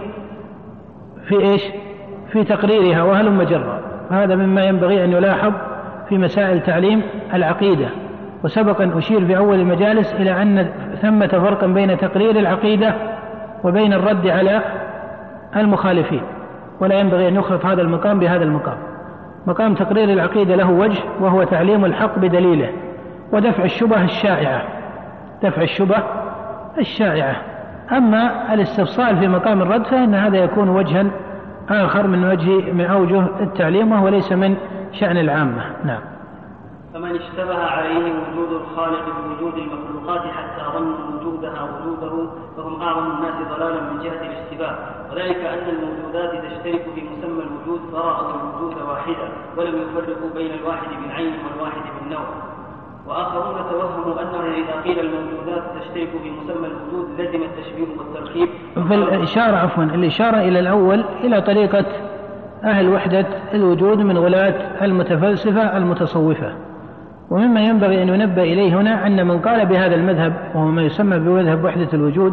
في إيش؟ في تقريرها وهلم جرا. هذا مما ينبغي أن يلاحظ في مسائل تعليم العقيدة. وسبق أن أشير في أول المجالس إلى أن ثمة فرقا بين تقرير العقيدة وبين الرد على المخالفين، ولا ينبغي أن يخلط هذا المقام بهذا المقام. مقام تقرير العقيدة له وجه وهو تعليم الحق بدليله ودفع الشبه الشائعة دفع الشبه الشائعة أما الاستفصال في مقام الرد فإن هذا يكون وجها آخر من وجه من أوجه التعليم، وهو ليس من شأن العامة. نعم. فمن اشتبه عليه وجود الخالق بوجود المخلوقات حتى ظنوا وجودها وجوده فهم أعظم الناس ضلالا من جهة الاشتباه، وذلك أن الموجودات تشترك في مسمى الوجود فرأوا الوجود واحدا ولم يفرقوا بين الواحد بالعين والواحد بالنوع. وآخرون توهموا أنه إذا قيل الموجودات تشترك في مسمى الوجود لزم التشبيه والتركيب. في الإشارة عفوا الإشارة إلى الأول إلى طريقة أهل وحدة الوجود من غلاة المتفلسفة المتصوفة. ومما ينبغي أن ينبه إليه هنا أن من قال بهذا المذهب وهو ما يسمى بمذهب وحدة الوجود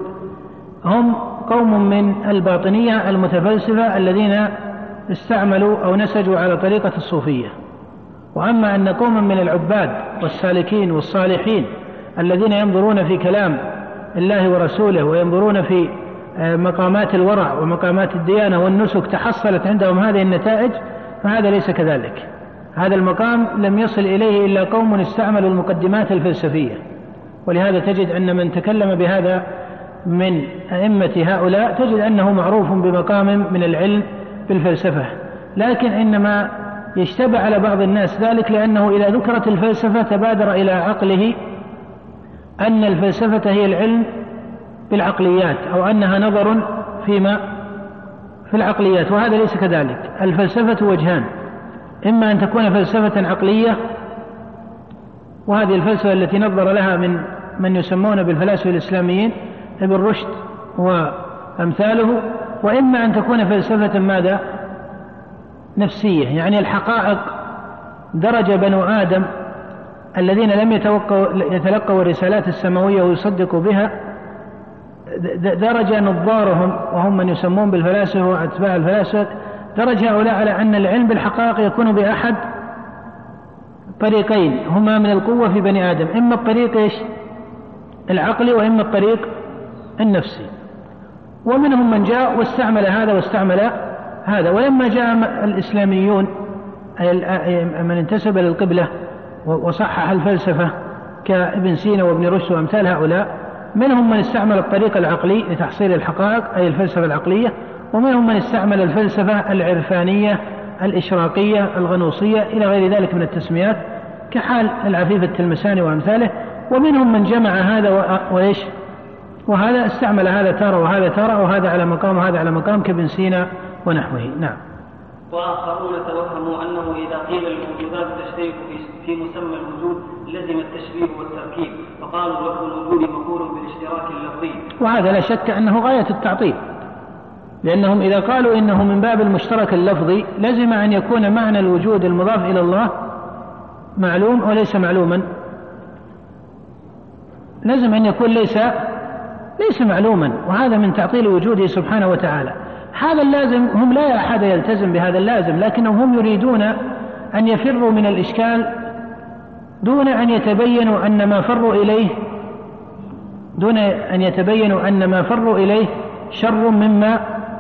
هم قوم من الباطنية المتفلسفة الذين استعملوا أو نسجوا على طريقة الصوفية. وأما أن قوما من العباد والسالكين والصالحين الذين ينظرون في كلام الله ورسوله وينظرون في مقامات الورع ومقامات الديانة والنسك تحصلت عندهم هذه النتائج، فهذا ليس كذلك. هذا المقام لم يصل إليه إلا قوم استعملوا المقدمات الفلسفية. ولهذا تجد أن من تكلم بهذا من أئمة هؤلاء تجد أنه معروف بمقام من العلم بالفلسفة، لكن إنما يشتبه على بعض الناس ذلك لأنه إذا ذكرت الفلسفة تبادر إلى عقله أن الفلسفة هي العلم بالعقليات أو أنها نظر فيما في العقليات، وهذا ليس كذلك. الفلسفة وجهان، إما أن تكون فلسفة عقلية وهذه الفلسفة التي نظر لها من من يسمون بالفلاسفة الإسلاميين ابن رشد وأمثاله، وإما أن تكون فلسفة ماذا؟ نفسية، يعني الحقائق درج بنو آدم الذين لم يتلقوا الرسالات السماوية ويصدقوا بها درج نظارهم وهم من يسمون بالفلاسفة وأتباع الفلاسفة، درج هؤلاء على أن العلم بالحقائق يكون بأحد طريقين هما من القوة في بني آدم، إما الطريق إيش؟ العقلي وإما الطريق النفسي. ومنهم من جاء واستعمل هذا واستعمل هذا. ولما جاء الإسلاميون من انتسب للقبلة وصحح الفلسفة كابن سينا وابن رشد وأمثال هؤلاء، منهم من استعمل الطريق العقلي لتحصيل الحقائق أي الفلسفة العقلية، ومنهم من استعمل الفلسفة العرفانية الإشراقية الغنوصية إلى غير ذلك من التسميات كحال العفيف التلمساني وأمثاله. ومنهم من جمع هذا وإيش وهذا، استعمل هذا تارة وهذا تارة، وهذا على مقام وهذا على مقام كابن سينا ونحوه. نعم. وآخرون توهموا أنه إذا قيل الموجودات تشترك في مسمى الوجود لزم التشبيه والتركيب، فقالوا لفظ الوجود مقول بالاشتراك اللفظي، وهذا لا شك أنه غاية التعطيل، لأنهم إذا قالوا إنه من باب المشترك اللفظي لزم أن يكون معنى الوجود المضاف إلى الله معلوم وليس معلوما، لازم أن يكون ليس ليس معلوما، وهذا من تعطيل وجوده سبحانه وتعالى. هذا اللازم هم لا أحد يلتزم بهذا اللازم، لكنهم هم يريدون أن يفروا من الإشكال دون أن يتبينوا أن ما فروا إليه دون أن يتبينوا أن ما فروا إليه شر مما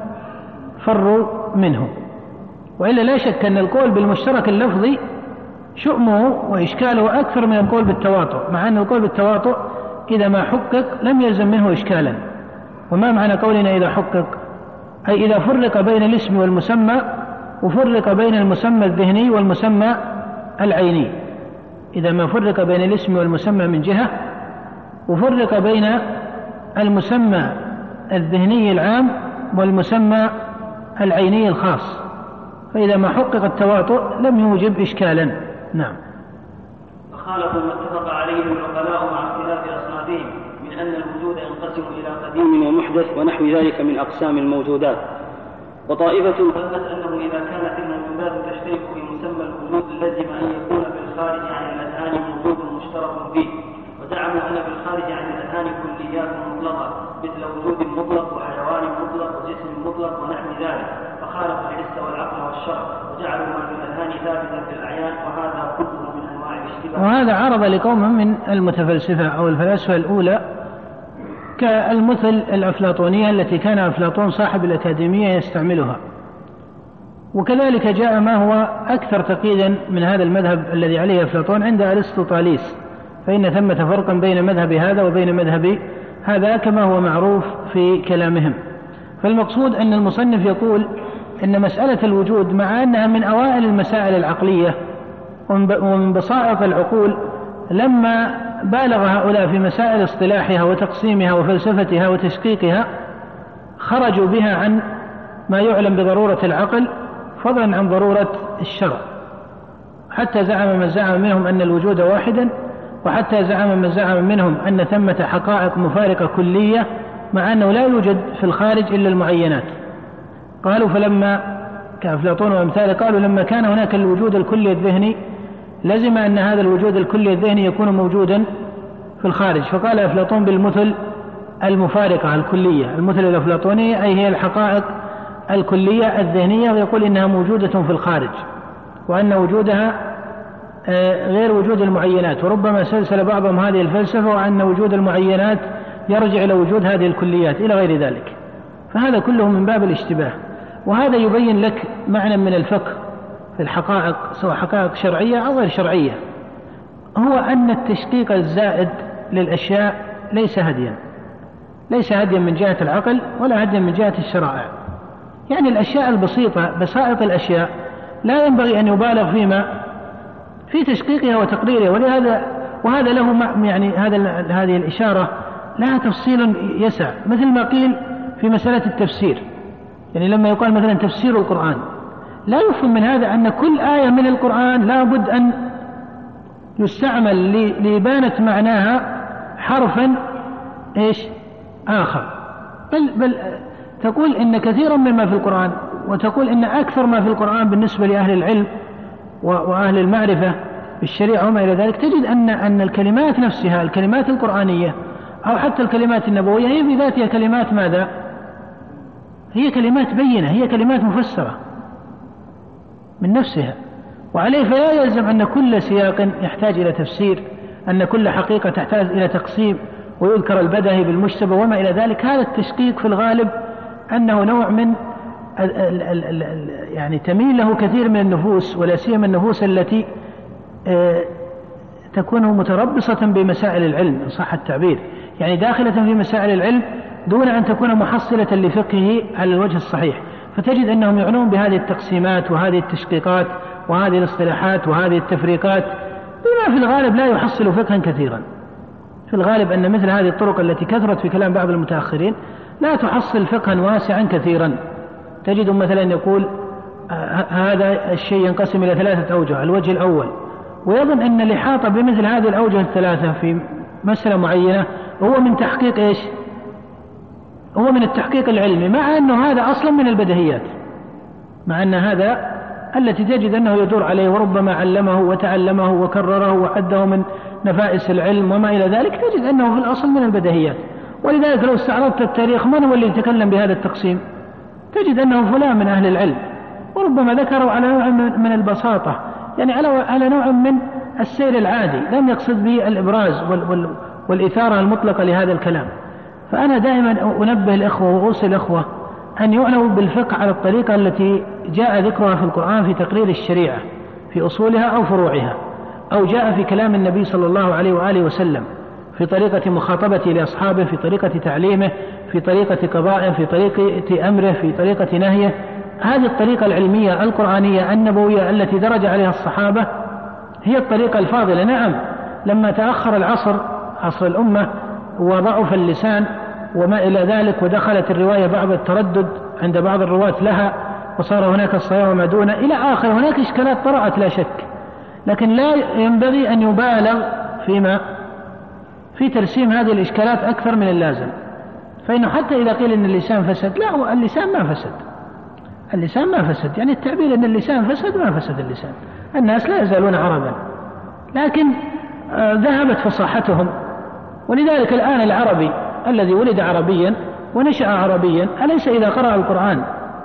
فروا منه. وإلا لا شك أن القول بالمشترك اللفظي شؤمه وإشكاله أكثر من القول بالتواطؤ، مع أن القول بالتواطؤ إذا ما حقق لم يلزم منه إشكالا. وما معنى قولنا إذا حقق؟ أي إذا فرق بين الاسم والمسمى، وفرق بين المسمى الذهني والمسمى العيني. إذا ما فرق بين الاسم والمسمى من جهة، وفرق بين المسمى الذهني العام والمسمى العيني الخاص، فإذا ما حقق التواطؤ لم يوجب إشكالا. نعم. فخالفوا ما اتفق عليه العقلاء مع اختلاف أصنافهم من أن الوجود ينقسم إلى قديم ومحدث ونحو ذلك من أقسام الموجودات. وطائفة ظنت أنه إذا كانت الموجودات تشترك في مسمى الوجود لزم أن يكون بالخارج عن الأذهان وجود مشترك فيه، وزعموا أن بالخارج عن الأذهان كليات مطلقة مثل وجود مطلق وحيوان مطلق وجسم مطلق ونحو ذلك، فخالفوا الحس والعقل والشرع وجعلوا ما في الأذهان ثابتا في الأعيان، وهذا كله من أنواع الاشتباه. وهذا عرض لقوم من المتفلسفة أو الفلاسفة الأولى كالمثل الأفلاطونية التي كان أفلاطون صاحب الأكاديمية يستعملها، وكذلك جاء ما هو أكثر تقييدا من هذا المذهب الذي عليه أفلاطون عند أرسطو طاليس، فإن ثمة فرقا بين مذهب هذا وبين مذهب هذا كما هو معروف في كلامهم. فالمقصود أن المصنف يقول إن مسألة الوجود مع أنها من أوائل المسائل العقلية ومن بساطة العقول، لما بالغ هؤلاء في مسائل اصطلاحها وتقسيمها وفلسفتها وتشقيقها خرجوا بها عن ما يعلم بضرورة العقل فضلا عن ضرورة الشرع، حتى زعم من زعم منهم أن الوجود واحدا، وحتى زعم من زعم منهم أن ثمة حقائق مفارقة كلية مع أنه لا يوجد في الخارج إلا المعينات. قالوا فلما كأفلاطون وأمثاله قالوا لما كان هناك الوجود الكلي الذهني لزم أن هذا الوجود الكلي الذهني يكون موجودا في الخارج، فقال أفلاطون بالمثل المفارقة الكلية، المثل الأفلاطونية أي هي الحقائق الكلية الذهنية، ويقول إنها موجودة في الخارج وأن وجودها غير وجود المعينات، وربما سلسل بعضهم هذه الفلسفة وأن وجود المعينات يرجع إلى وجود هذه الكليات إلى غير ذلك. فهذا كله من باب الاشتباه، وهذا يبين لك معنى من الفقه في الحقائق سواء حقائق شرعية أو غير شرعية، هو أن التشقيق الزائد للأشياء ليس هديا ليس هديا من جهة العقل ولا هديا من جهة الشرائع. يعني الأشياء البسيطة بسائط الأشياء لا ينبغي أن يبالغ فيما في تشقيقها وتقريرها، ولهذا وهذا له يعني هذا هذه الإشارة لها تفصيل يسع، مثل ما قيل في مسألة التفسير. يعني لما يقال مثلا تفسير القرآن لا يفهم من هذا أن كل آية من القرآن لا بد أن يستعمل لإبانة معناها حرفا إيش آخر، بل, بل تقول إن كثيرا مما في القرآن، وتقول إن أكثر ما في القرآن بالنسبة لأهل العلم وأهل المعرفة بالشريعة وما إلى ذلك، تجد أن أن الكلمات نفسها الكلمات القرآنية أو حتى الكلمات النبوية هي في ذاتها كلمات ماذا؟ هي كلمات بينة، هي كلمات مفسرة من نفسها. وعليه فلا يلزم أن كل سياق يحتاج إلى تفسير، أن كل حقيقة تحتاج إلى تقسيم ويذكر البدهي بالمشتبه وما إلى ذلك. هذا التشقيق في الغالب أنه نوع من ال ال ال ال يعني تميل له كثير من النفوس، ولا سيما النفوس التي آه تكون متربصة بمسائل العلم إن صح التعبير، يعني داخلة في مسائل العلم دون أن تكون محصلة لفقهه على الوجه الصحيح، فتجد أنهم يعنون بهذه التقسيمات وهذه التشقيقات وهذه الاصطلاحات وهذه التفريقات بما في الغالب لا يحصل فقها كثيرا. في الغالب أن مثل هذه الطرق التي كثرت في كلام بعض المتأخرين لا تحصل فقها واسعا كثيرا. تجد مثلا يقول هذا الشيء ينقسم إلى ثلاثة أوجه، الوجه الأول، ويظن أن الإحاطة بمثل هذه الأوجه الثلاثة في مسألة معينة هو من تحقيق إيش؟ هو من التحقيق العلمي، مع أنه هذا أصلا من البديهيات، مع أن هذا التي تجد أنه يدور عليه وربما علمه وتعلمه وكرره وعده من نفائس العلم وما إلى ذلك، تجد أنه في الأصل من البديهيات. ولذلك لو استعرضت التاريخ من هو اللي يتكلم بهذا التقسيم؟ تجد أنه فلان من أهل العلم، وربما ذكروا على نوع من البساطة، يعني على نوع من السير العادي، لم يقصد به الإبراز والإثارة المطلقة لهذا الكلام. فأنا دائما أنبه الإخوة وأوصي الإخوة أن يعنوا بالفقه على الطريقة التي جاء ذكرها في القرآن في تقرير الشريعة في أصولها أو فروعها، أو جاء في كلام النبي صلى الله عليه وآله وسلم في طريقة مخاطبته لأصحابه، في طريقة تعليمه، في طريقة قضائه، في طريقة أمره، في طريقة نهيه. هذه الطريقة العلمية القرآنية النبوية التي درج عليها الصحابة هي الطريقة الفاضلة. نعم، لما تأخر العصر، عصر الأمة، وضعف اللسان وما إلى ذلك، ودخلت الرواية بعض التردد عند بعض الرواة لها، وصار هناك الصيام وما دون إلى آخر، هناك إشكالات طرأت لا شك، لكن لا ينبغي أن يبالغ فيما في ترسيم هذه الإشكالات أكثر من اللازم. فإنه حتى إذا قيل أن اللسان فسد، لا، اللسان ما فسد، اللسان ما فسد، يعني التعبير أن اللسان فسد ما فسد اللسان، الناس لا يزالون عربا، لكن آه ذهبت فصاحتهم. ولذلك الآن العربي الذي ولد عربيا ونشأ عربيا، أليس إذا قرأ القرآن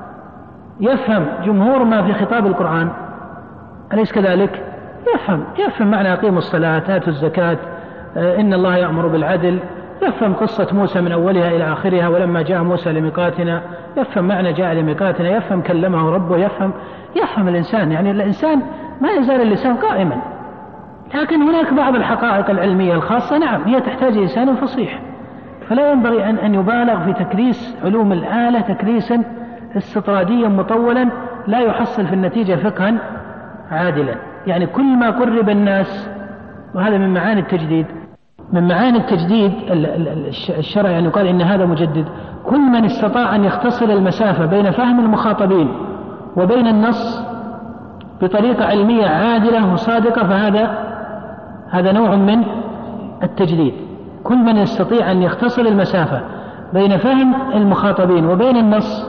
يفهم جمهور ما في خطاب القرآن؟ أليس كذلك؟ يفهم يفهم معنى أقيموا الصلاة، آتوا الزكاة، آه إن الله يأمر بالعدل، يفهم قصة موسى من أولها إلى آخرها، ولما جاء موسى لميقاتنا، يفهم معنى جاء لميقاتنا، يفهم كلمه ربه، يفهم يفهم الإنسان، يعني الإنسان ما يزال اللسان قائما. لكن هناك بعض الحقائق العلمية الخاصة نعم هي تحتاج لسان فصيح، فلا ينبغي أن, أن يبالغ في تكريس علوم الآلة تكريسا استطراديا مطولا لا يحصل في النتيجة فقها عادلا. يعني كل ما قرب الناس، وهذا من معاني التجديد، من معاني التجديد الشرع، يعني يقال إن هذا مجدد، كل من استطاع أن يختصر المسافة بين فهم المخاطبين وبين النص بطريقة علمية عادلة وصادقة، فهذا هذا نوع من التجديد. كل من يستطيع أن يختصر المسافة بين فهم المخاطبين وبين النص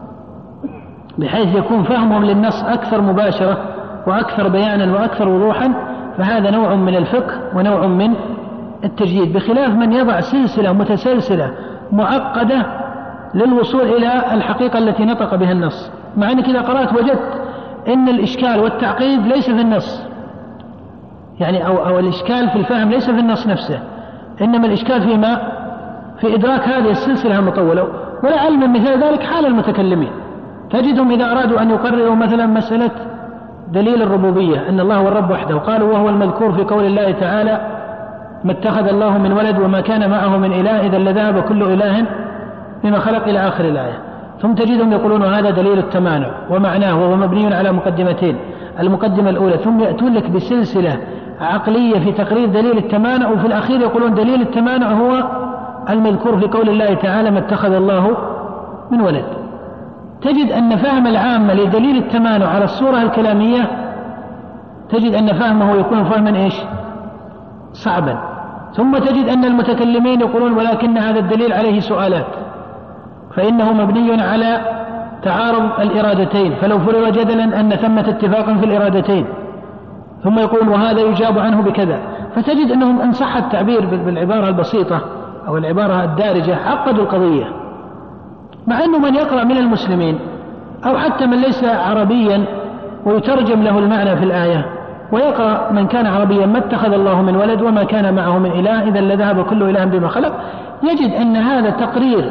بحيث يكون فهمهم للنص أكثر مباشرة وأكثر بيانا وأكثر وضوحا، فهذا نوع من الفقه ونوع من التجديد، بخلاف من يضع سلسلة متسلسلة معقدة للوصول إلى الحقيقة التي نطق بها النص، مع أنك إذا قرأت وجدت إن الإشكال والتعقيد ليس في النص، يعني أو, أو الإشكال في الفهم ليس في النص نفسه، إنما الإشكال فيما في إدراك هذه السلسلة المطولة. ولعل من مثال ذلك حال المتكلمين، تجدهم إذا أرادوا أن يقرروا مثلا مسألة دليل الربوبية أن الله هو الرب وحده، قالوا وهو المذكور في قول الله تعالى ما اتخذ الله من ولد وما كان معه من إله إذا لذهب كل إله بما خلق إلى آخر الآية. ثم تجدهم يقولون هذا دليل التمانع ومعناه، وهو مبني على مقدمتين، المقدمة الأولى ثم يأتون لك بسلسلة عقلية في تقرير دليل التمانع، وفي الأخير يقولون دليل التمانع هو المذكور في قول الله تعالى ما اتخذ الله من ولد. تجد أن فهم العامة لدليل التمانع على الصورة الكلامية، تجد أن فهمه يكون فهما إيش؟ صعبا. ثم تجد أن المتكلمين يقولون ولكن هذا الدليل عليه سؤالات، فإنه مبني على تعارض الإرادتين، فلو فرض جدلا أن ثمة اتفاقا في الإرادتين، ثم يقول وهذا يجاب عنه بكذا، فتجد أنهم إن صح التعبير بالعبارة البسيطة أو العبارة الدارجة عقدوا القضية. مع أنه من يقرأ من المسلمين أو حتى من ليس عربيا ويترجم له المعنى في الآية، ويقرأ من كان عربيا ما اتخذ الله من ولد وما كان معه من إله إذا لذهب كل إله بما خلق، يجد أن هذا تقرير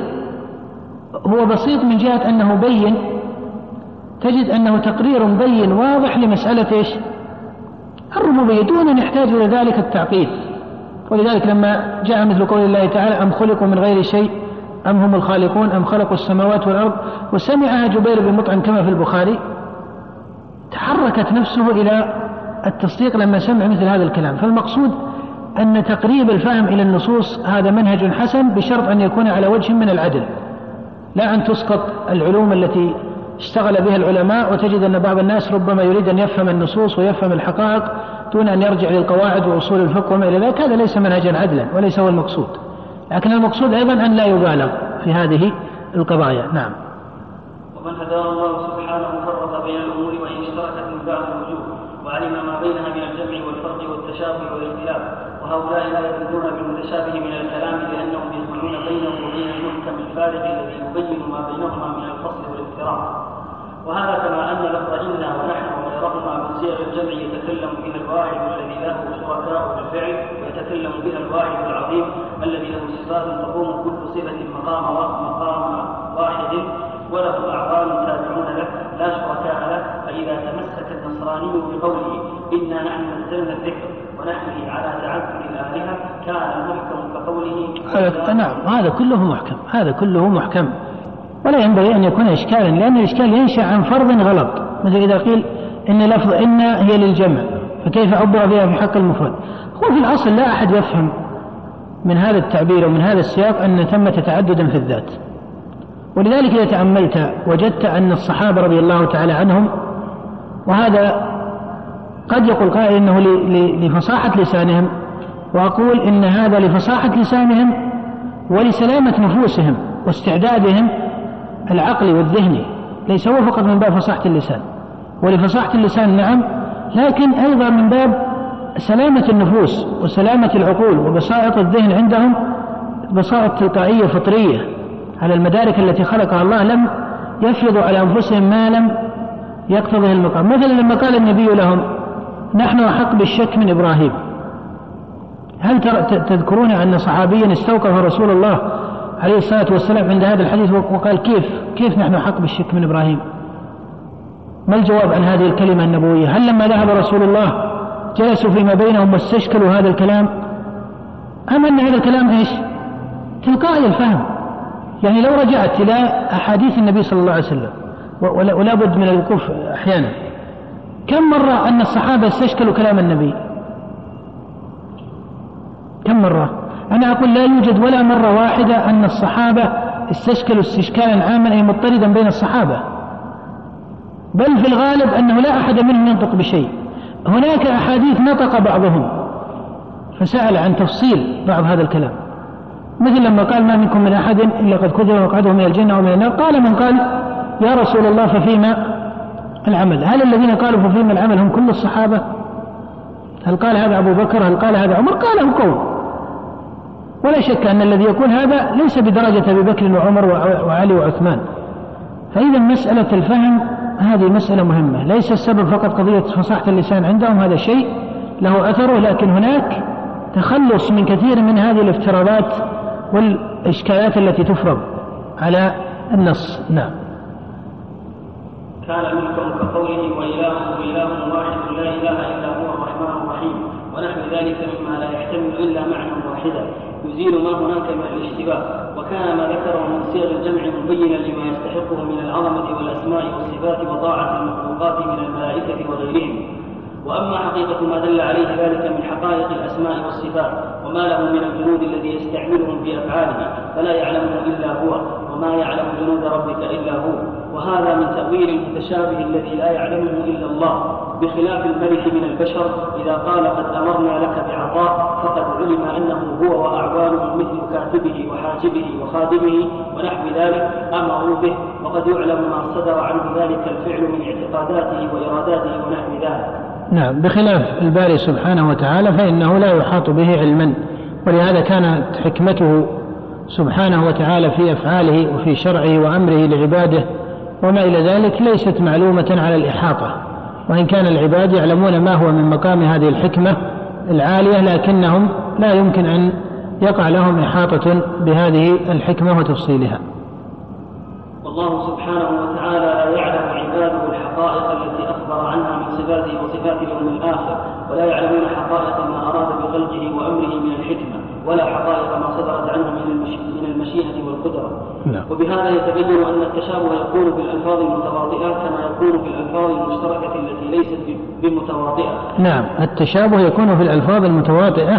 هو بسيط من جهة أنه بين، تجد أنه تقرير بين واضح لمسألة إيش؟ الربوبية، دون أن يحتاج إلى ذلك التعقيد. ولذلك لما جاء مثل قول الله تعالى أم خلقوا من غير شيء أم هم الخالقون أم خلقوا السماوات والأرض، وسمعها جبير بن مطعم كما في البخاري، تحركت نفسه إلى التصديق لما سمع مثل هذا الكلام. فالمقصود أن تقريب الفهم إلى النصوص هذا منهج حسن بشرط أن يكون على وجه من العدل، لا أن تسقط العلوم التي اشتغل بها العلماء وتجد أن بعض الناس ربما يريد أن يفهم النصوص ويفهم الحقائق دون أن يرجع للقواعد وأصول الفقه وما إلى ذلك. هذا ليس منهجا عدلا وليس هو المقصود، لكن المقصود أيضا أن لا يبالغ في هذه القضايا. نعم. ومن هداه الله سبحانه فرق بين الأمور وإن اشتركت من بعض الوجوه وعلم ما بينها من الجمع والفرق والتشابه والاختلاف، وهؤلاء لا يدلون بالمتشابه من الكلام لأنهم يجمعون بينه وبين المحكم الفارق الذي يبين ما بينهما من الفصل والافتراق. وهذا كما أن لفظ إنا ونحن وغيرهما من صيغ الجمع يتكلم بها الواحد الذي له شركاء بالفعل، ويتكلم بها الواحد العظيم الذي له صفات تقوم كل صفة مقام مقام واحد وله أعضاء تابعون له لا شركاء له. فإذا تمسك النصراني بقوله إنا نحن نزلنا الذكر ونحن على تعدد الآلهة كان المحكم كقوله هذا نعم هذا كله محكم، هذا كله محكم ولا ينبغي أن يكون إشكالا، لأن الإشكال ينشأ عن فرض غلط، مثل إذا قيل إن لفظ إن هي للجمع فكيف عبر فيها في حق المفرد. هو في الأصل لا أحد يفهم من هذا التعبير ومن هذا السياق أن ثمة تعددا في الذات. ولذلك إذا تأملت وجدت أن الصحابة رضي الله تعالى عنهم، وهذا قد يقول قائل إنه لفصاحة لسانهم، وأقول إن هذا لفصاحة لسانهم ولسلامة نفوسهم واستعدادهم العقلي والذهني، ليس هو فقط من باب فصاحة اللسان، ولفصاحة اللسان نعم، لكن أيضا من باب سلامة النفوس وسلامة العقول وبساطة الذهن عندهم، بساطة تلقائية فطرية على المدارك التي خلقها الله، لم يفرضوا على أنفسهم ما لم يقتضه المقام. مثلا لما قال النبي لهم نحن أحق بالشك من إبراهيم، هل تذكرون أن صحابيا استوقف رسول الله عليه الصلاة والسلام عند هذا الحديث وقال كيف كيف نحن أحق بالشك من إبراهيم؟ ما الجواب عن هذه الكلمة النبوية؟ هل لما ذهب رسول الله جلسوا فيما بينهم واستشكلوا هذا الكلام، أم أن هذا الكلام إيش تلقائي الفهم؟ يعني لو رجعت إلى أحاديث النبي صلى الله عليه وسلم، ولا بد من الوقوف أحيانا، كم مرة أن الصحابة استشكلوا كلام النبي؟ كم مرة؟ أنا أقول لا يوجد ولا مرة واحدة أن الصحابة استشكلوا استشكالا عاما أي مضطردا بين الصحابة، بل في الغالب أنه لا أحد منهم ينطق بشيء. هناك أحاديث نطق بعضهم فسأل عن تفصيل بعض هذا الكلام، مثل لما قال ما منكم من أحد إلا قد كتب مقعده من الجنة ومن النار، قال من قال يا رسول الله ففيما العمل؟ هل الذين قالوا ففيما العمل هم كل الصحابة؟ هل قال هذا أبو بكر؟ هل قال هذا عمر؟ قاله قوم، ولا شك أن الذي يقول هذا ليس بدرجة أبي بكر وعمر وعلي وعثمان. فإذا مسألة الفهم هذه مسألة مهمة، ليس السبب فقط قضية فصاحة اللسان عندهم، هذا شيء له أثره، لكن هناك تخلص من كثير من هذه الافتراضات والإشكالات التي تفرض على النص. نعم. كان ملكهم كقوله وإله إله واحد لا إله إلا هو الرحمن الرحيم، ونحو ذلك مما لا يحتمل إلا معنى واحدا يزيل ما هناك من الاشتباه. وكان ما ذكره من صيغ الجمع مبينا لما يستحقه من العظمة والأسماء والصفات وطاعة المخلوقات من الملائكة وغيرهم. وأما حقيقة ما دل عليه ذلك من حقائق الأسماء والصفات وما له من الجنود الذي يستعملهم في أفعاله فلا يعلمه إلا هو، وما يعلم جنود ربك إلا هو، وهذا من تأويل المتشابه الذي لا يعلمه إلا الله، بخلاف الملك من البشر إذا قال قد أمرنا لك بعطاء فقد علم أنه هو وأعوانه مثل كاتبه وحاجبه وخادمه ونحو ذلك أمروا به، وقد يعلم ما صدر عنه ذلك الفعل من اعتقاداته وإراداته ونحو ذلك. نعم، بخلاف الباري سبحانه وتعالى فإنه لا يحاط به علما، ولهذا كانت حكمته سبحانه وتعالى في أفعاله وفي شرعه وأمره لعباده وما إلى ذلك ليست معلومة على الإحاطة، وإن كان العباد يعلمون ما هو من مقام هذه الحكمة العالية، لكنهم لا يمكن أن يقع لهم إحاطة بهذه الحكمة وتفصيلها. والله سبحانه وتعالى لا يعلم عباده الحقائق التي أخبر عنها من صفاته وصفات اليوم الآخر، ولا يعلمون حقائق ما أراد بخلقه وأمره من الحكمة، ولا حقائق ما صدرت عنه من المشيئة والقدرة. نعم. وبهذا يتبين أن التشابه يكون بالألفاظ المتواطئة كما يكون بالألفاظ المشتركة التي ليست بمتواطئة. نعم، التشابه يكون في الألفاظ المتواطئة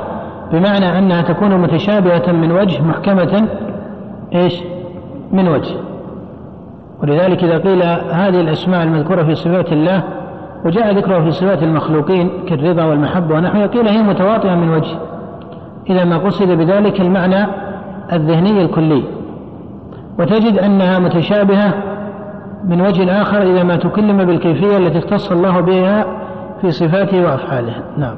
بمعنى أنها تكون متشابهة من وجه محكمة إيش من وجه. ولذلك إذا قيل هذه الأسماء المذكورة في صفات الله وجاء ذكرها في صفات المخلوقين كالرضا والمحبة ونحوها قيل هي متواطئة من وجه، إذا ما قصد بذلك المعنى الذهني الكلي، وتجد أنها متشابهة من وجه آخر إذا ما تكلم بالكيفية التي اختص الله بها في صفاته وأفعاله. نعم.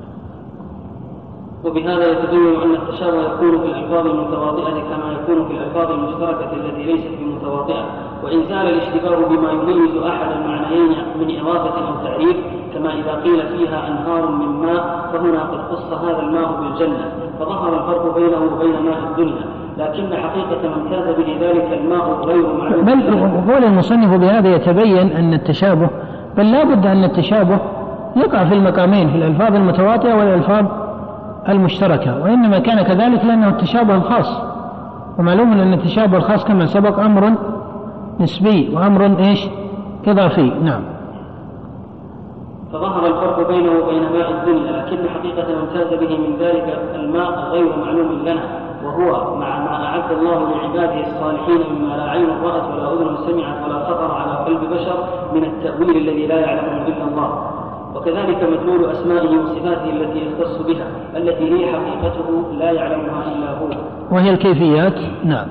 وبهذا يتبين أن التشابه يكون في الألفاظ المتواطئة كما يكون في الألفاظ المشتركة التي ليست بمتواطئة، وإن زال الاشتباه بما يميز أحد المعنيين من إضافة أو تعريف، كما إذا قيل فيها أنهار من ماء فهنا قد خص هذا الماء بالجنة فظهر الفرق بينه وبين ماء الدنيا، لكن حقيقة من امتاز به ذلك الماء غير معلوم. بل قول المصنف بهذا يتبين أن التشابه، بل لا بد أن التشابه يقع في المقامين، في الألفاظ المتواطئة والألفاظ المشتركة، وإنما كان كذلك لأنه التشابه الخاص، ومعلوم أن التشابه الخاص كما سبق أمر نسبي وأمر إيش إضافي. نعم. فظهر الفرق بينه وبين ماء الدنيا، لكن حقيقة ما امتاز به من ذلك الماء غير معلوم لنا، وهو مع ما أعد الله لعباده الصالحين مما لا عين رأت ولا أذن سمعت ولا خطر على قلب بشر من التأويل الذي لا يعلمه إلا الله، وكذلك مدلول أسمائه وصفاته التي يختص بها التي هي حقيقته لا يعلمها إلا هو، وهي الكيفيات. نعم.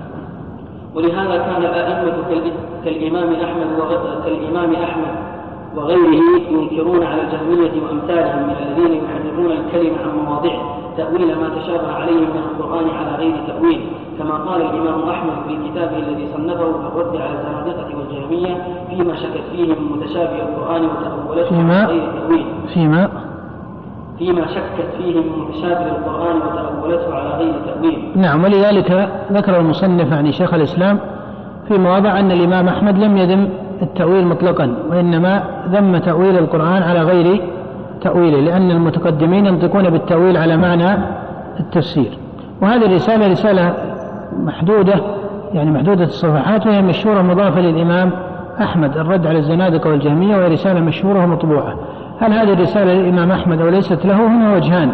ولهذا كان الأئمة كالإمام أحمد كالإمام أحمد وغيره ينكرون على الجهمية وأمثالهم من الذين يحرفون الكلمة عن مواضعه تأويل ما تشابه عليه من القرآن على غير تأويل، كما قال الإمام أحمد في كتابه الذي صنفه في الرد على الزنادقة والجهمية فيما شكت فيه من متشابه القرآن وتأولته على غير تأويل فيما فيما شكت فيه من متشابه القرآن وتأولته على غير تأويل. نعم. ولذلك ذكر المصنف عن شيخ الإسلام في مواضع أن الإمام أحمد لم يذم التأويل مطلقا، وإنما ذم تأويل القرآن على غير تأويله، لأن المتقدمين ينطقون بالتأويل على معنى التفسير. وهذه الرسالة رسالة محدودة يعني محدودة الصفحات، وهي مشهورة مضافة للإمام أحمد الرد على الزنادقة والجهمية، وهي رسالة مشهورة ومطبوعة. هل هذه الرسالة للإمام أحمد أو ليست له؟ هنا وجهان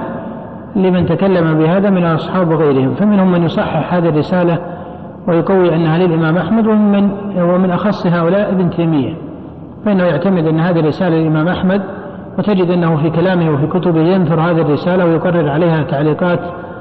لمن تكلم بهذا من أصحاب وغيرهم، فمنهم من يصحح هذه الرسالة ويقوي أنها للإمام أحمد، ومن, ومن أخص هؤلاء ابن تيمية، فإنه يعتمد أن هذه الرسالة للإمام أحمد، وتجد أنه في كلامه وفي كتبه ينثر هذه الرسالة ويقرر عليها تعليقات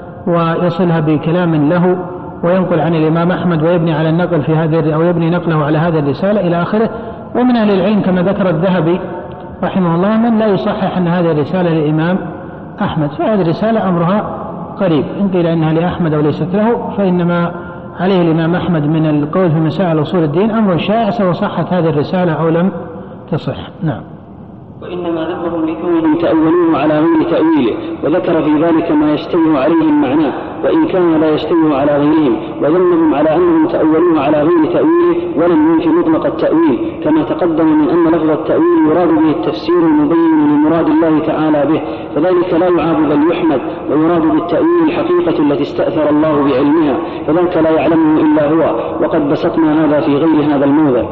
ويصلها بكلام له وينقل عن الإمام أحمد ويبني على النقل في هذه أو يبني نقله على هذه الرسالة إلى آخره. ومن أهل العلم كما ذكر الذهبي رحمه الله من لا يصحح أن هذه الرسالة للإمام أحمد، فهذه الرسالة أمرها قريب، إن قيل أنها لأحمد أو ليست له فإنما عليه الإمام أحمد من القول في مسائل أصول الدين أمر شائع سواء صحت هذه الرسالة أو لم تصح. نعم. وإنما ذمهم لكونهم تأولوه على غير تأويله، وذكر في ذلك ما يشتبه عليهم معناه وإن كان لا يشتبه على غيرهم، وذمهم على أنهم تأولوه على غير تأويله ولم ينفي مطلق التأويل، كما تقدم من أن لفظ التأويل يراد به التفسير المبين لمراد الله تعالى به، فذلك لا يعاب بل يحمد، ويراد بالتأويل الحقيقة التي استأثر الله بعلمها، فذلك لا يعلمه إلا هو، وقد بسطنا هذا في غير هذا الموضع.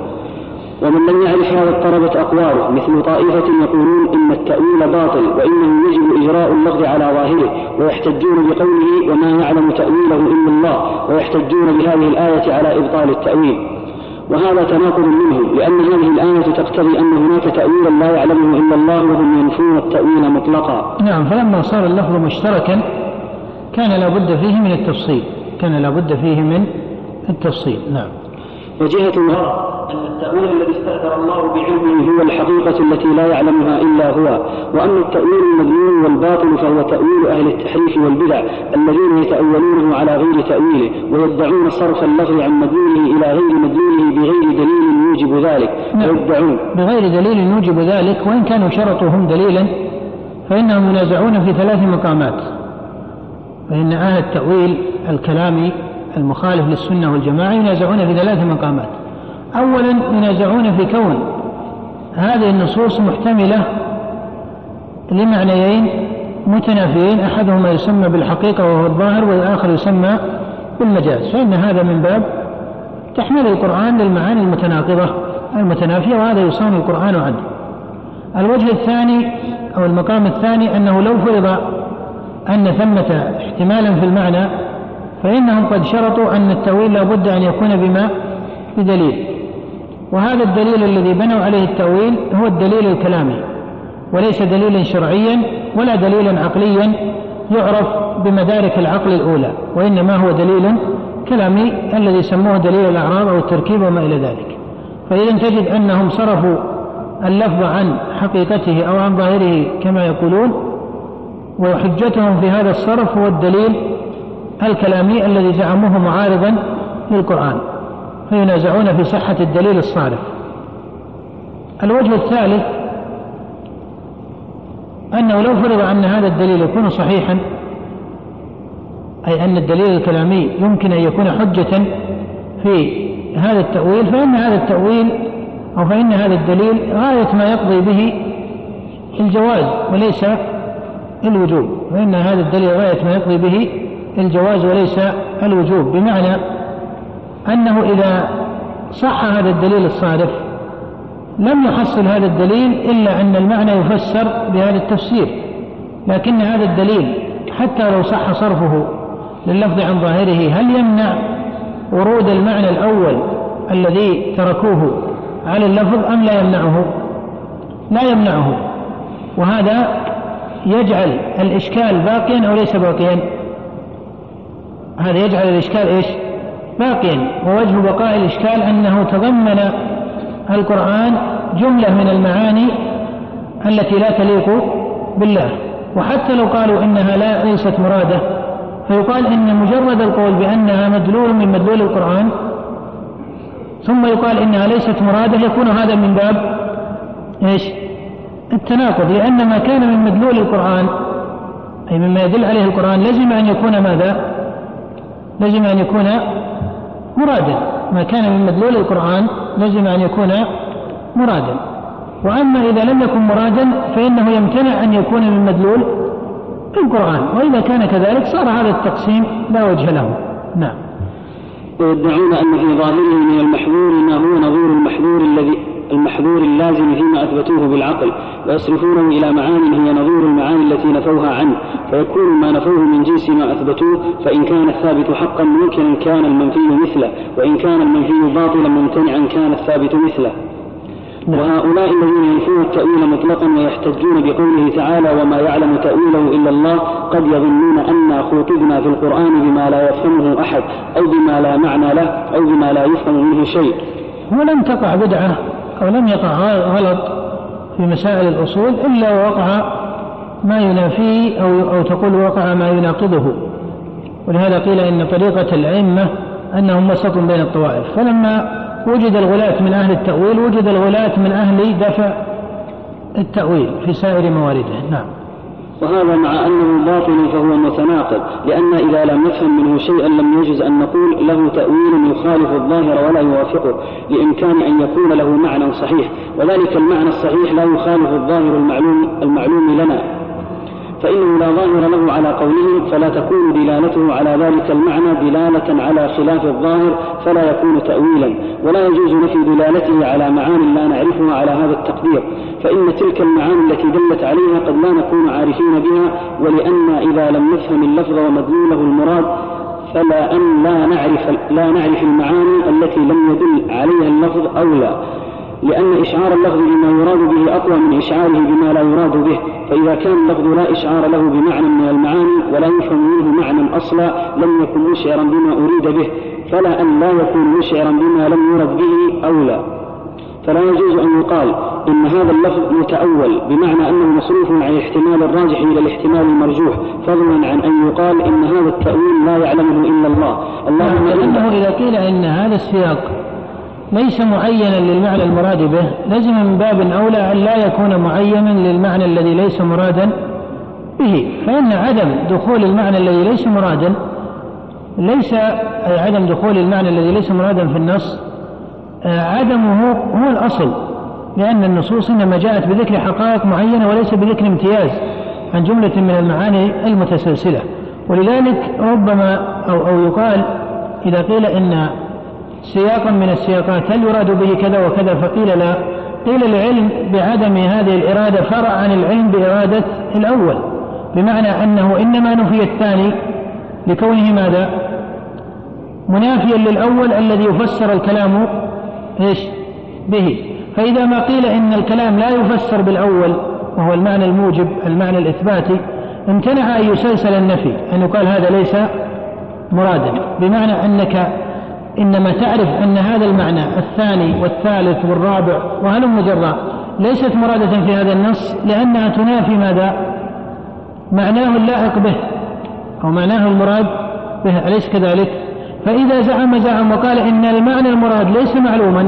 ومن لم يعرف هذا اضطربت أقواله، مثل طائفة يقولون إن التأويل باطل وإنه يجب إجراء اللفظ على ظاهره، ويحتجون بقوله وما يعلم تأويله إلا الله، ويحتجون بهذه الآية على إبطال التأويل، وهذا تناقض منهم، لأن هذه الآية تقتضي أن هناك تأويلا لا يعلمه إلا الله وهم ينفون التأويل مطلقا. نعم. فلما صار اللفظ مشتركا كان لابد فيه من التفصيل كان لابد فيه من التفصيل. نعم. وجهة الغرض أن التأويل الذي استأثر الله بعلمه هو الحقيقة التي لا يعلمها إلا هو، وأن التأويل المذموم والباطل فهو تأويل أهل التحريف والبدع الذين يتأولونه على غير تأويله، ويدعون صرف اللفظ عن مدلوله إلى غير مدلوله بغير دليل يوجب ذلك. نعم. ويدعون بغير دليل يوجب ذلك، وإن كانوا شرطوا هم دليلا فإنهم ينازعون في ثلاث مقامات. فإن أهل التأويل الكلامي المخالف للسنة والجماعة ينازعون في ثلاث مقامات. أولا ينازعون في كون هذه النصوص محتملة لمعنيين متنافيين، أحدهما يسمى بالحقيقة وهو الظاهر، والآخر يسمى بالمجاز، فإن هذا من باب تحميل القرآن للمعاني المتناقضة المتنافية، وهذا يصان القرآن عنه. الوجه الثاني أو المقام الثاني أنه لو فرض أن ثمة احتمالا في المعنى فإنهم قد شرطوا أن التأويل لا بد أن يكون بما بدليل، وهذا الدليل الذي بنوا عليه التأويل هو الدليل الكلامي وليس دليلا شرعيا ولا دليلا عقليا يعرف بمدارك العقل الأولى، وإنما هو دليل كلامي الذي سموه دليل الأعراض أو التركيب وما إلى ذلك. فإذا تجد أنهم صرفوا اللفظ عن حقيقته أو عن ظاهره كما يقولون، وحجتهم في هذا الصرف هو الدليل الكلامي الذي زعموه معارضا للقرآن، فينازعون في صحة الدليل الصارف. الوجه الثالث أنه لو فرض أن هذا الدليل يكون صحيحا، أي أن الدليل الكلامي يمكن أن يكون حجة في هذا التأويل، فإن هذا التأويل أو فإن هذا الدليل غاية ما يقضي به الجواز وليس الوجوب، فإن هذا الدليل غاية ما يقضي به الجواز وليس الوجوب، بمعنى أنه إذا صح هذا الدليل الصارف لم يحصل هذا الدليل إلا أن المعنى يفسر بهذا التفسير، لكن هذا الدليل حتى لو صح صرفه لللفظ عن ظاهره هل يمنع ورود المعنى الأول الذي تركوه على اللفظ أم لا يمنعه؟ لا يمنعه، وهذا يجعل الإشكال باقيا أو ليس باقيا؟ هذا يجعل الإشكال إيش؟ باقيا. ووجه بقاء الإشكال أنه تضمن القرآن جملة من المعاني التي لا تليق بالله، وحتى لو قالوا إنها لا ليست مرادة فيقال إن مجرد القول بأنها مدلول من مدلول القرآن ثم يقال إنها ليست مرادة يكون هذا من باب إيش؟ التناقض، لأن ما كان من مدلول القرآن أي مما يدل عليه القرآن لزم أن يكون ماذا؟ لزم أن يكون مرادا، ما كان من مدلول القرآن لزم أن يكون مرادا، وأما إذا لم يكن مرادا فإنه يمتنع أن يكون من مدلول القرآن، وإذا كان كذلك صار هذا التقسيم لا وجه له. نعم. ويدعون أن في ظاهره من المحذور ما هو نظير المحذور الذي المحذور اللازم فيما أثبتوه بالعقل، ويصرفونه إلى معان هي نظير المعاني التي نفوها عنه، فيكون ما نفوه من جنس ما أثبتوه، فإن كان الثابت حقا ممكنا كان المنفي مثله، وإن كان المنفي باطلا ممتنعا كان الثابت مثله. وهؤلاء الذين ينفون التأويل مطلقا ويحتجون بقوله تعالى وما يعلم تأويله إلا الله قد يظنون أن خوطبنا في القرآن بما لا يفهمه أحد أو بما لا معنى له أو بما لا يفهم منه شيء. ولم تقع بدعة أو لم يقع غلط في مسائل الأصول إلا ووقع ما ينافيه أو, أو تقول وقع ما يناقضه، ولهذا قيل إن طريقة الأئمة أنهم وسط بين الطوائف، فلما وجد الغلاة من أهل التأويل وجد الغلاة من أهل دفع التأويل في سائر موارده. نعم. وهذا مع أنه باطل فهو متناقض، لأن إذا لم نفهم منه شيئا لم يجز أن نقول له تأويل يخالف الظاهر ولا يوافقه، لإمكان أن يكون له معنى صحيح، وذلك المعنى الصحيح لا يخالف الظاهر المعلوم, المعلوم لنا، فإنه لا ظاهر له على قولهم، فلا تكون دلالته على ذلك المعنى دلالة على خلاف الظاهر فلا يكون تأويلا، ولا يجوز نفي دلالته على معاني لا نعرفها على هذا التقدير، فإن تلك المعاني التي دلت عليها قد لا نكون عارفين بها، ولأن إذا لم نفهم اللفظ ومدلوله المراد فلا أن لا نعرف, لا نعرف المعاني التي لم يدل عليها اللفظ أولى، لأن إشعار اللفظ بما يراد به أقوى من إشعاره بما لا يراد به، فإذا كان اللفظ لا إشعار له بمعنى من المعاني ولا يفهم منه معنى أصلا لم يكن مشعرا بما أريد به، فلا أن لا يكون مشعرا بما لم يرد به أولى. فلا يجوز أن يقال إن هذا اللفظ متأول بمعنى أنه مصروف عن الاحتمال الراجح إلى الاحتمال المرجوح، فضلا عن أن يقال إن هذا التأويل لا يعلمه إلا الله. اللهم إنه إذا قيل إن هذا السياق ليس معينا للمعنى المراد به لزم من باب أولى أن لا يكون معينا للمعنى الذي ليس مرادا به، فإن عدم دخول المعنى الذي ليس مرادا ليس أي عدم دخول المعنى الذي ليس مرادا في النص عدمه هو الأصل، لأن النصوص إنما جاءت بذكر حقائق معينة وليس بذكر امتياز عن جملة من المعاني المتسلسلة. ولذلك ربما أو, أو يقال إذا قيل إن سياقا من السياقات هل يراد به كذا وكذا فقيل لا، قيل العلم بعدم هذه الإرادة فرع عن العلم بإرادة الأول، بمعنى أنه إنما نفي الثاني لكونه ماذا؟ منافيا للأول الذي يفسر الكلام إيش به. فإذا ما قيل إن الكلام لا يفسر بالأول وهو المعنى الموجب المعنى الإثباتي، امتنع أن يسلسل النفي، أن يقال هذا ليس مرادا، بمعنى أنك إنما تعرف أن هذا المعنى الثاني والثالث والرابع وهلم جرا ليست مرادة في هذا النص، لأنها تنافي ماذا؟ معناه اللائق به أو معناه المراد به، أليس كذلك؟ فإذا زعم زعم وقال إن المعنى المراد ليس معلوما،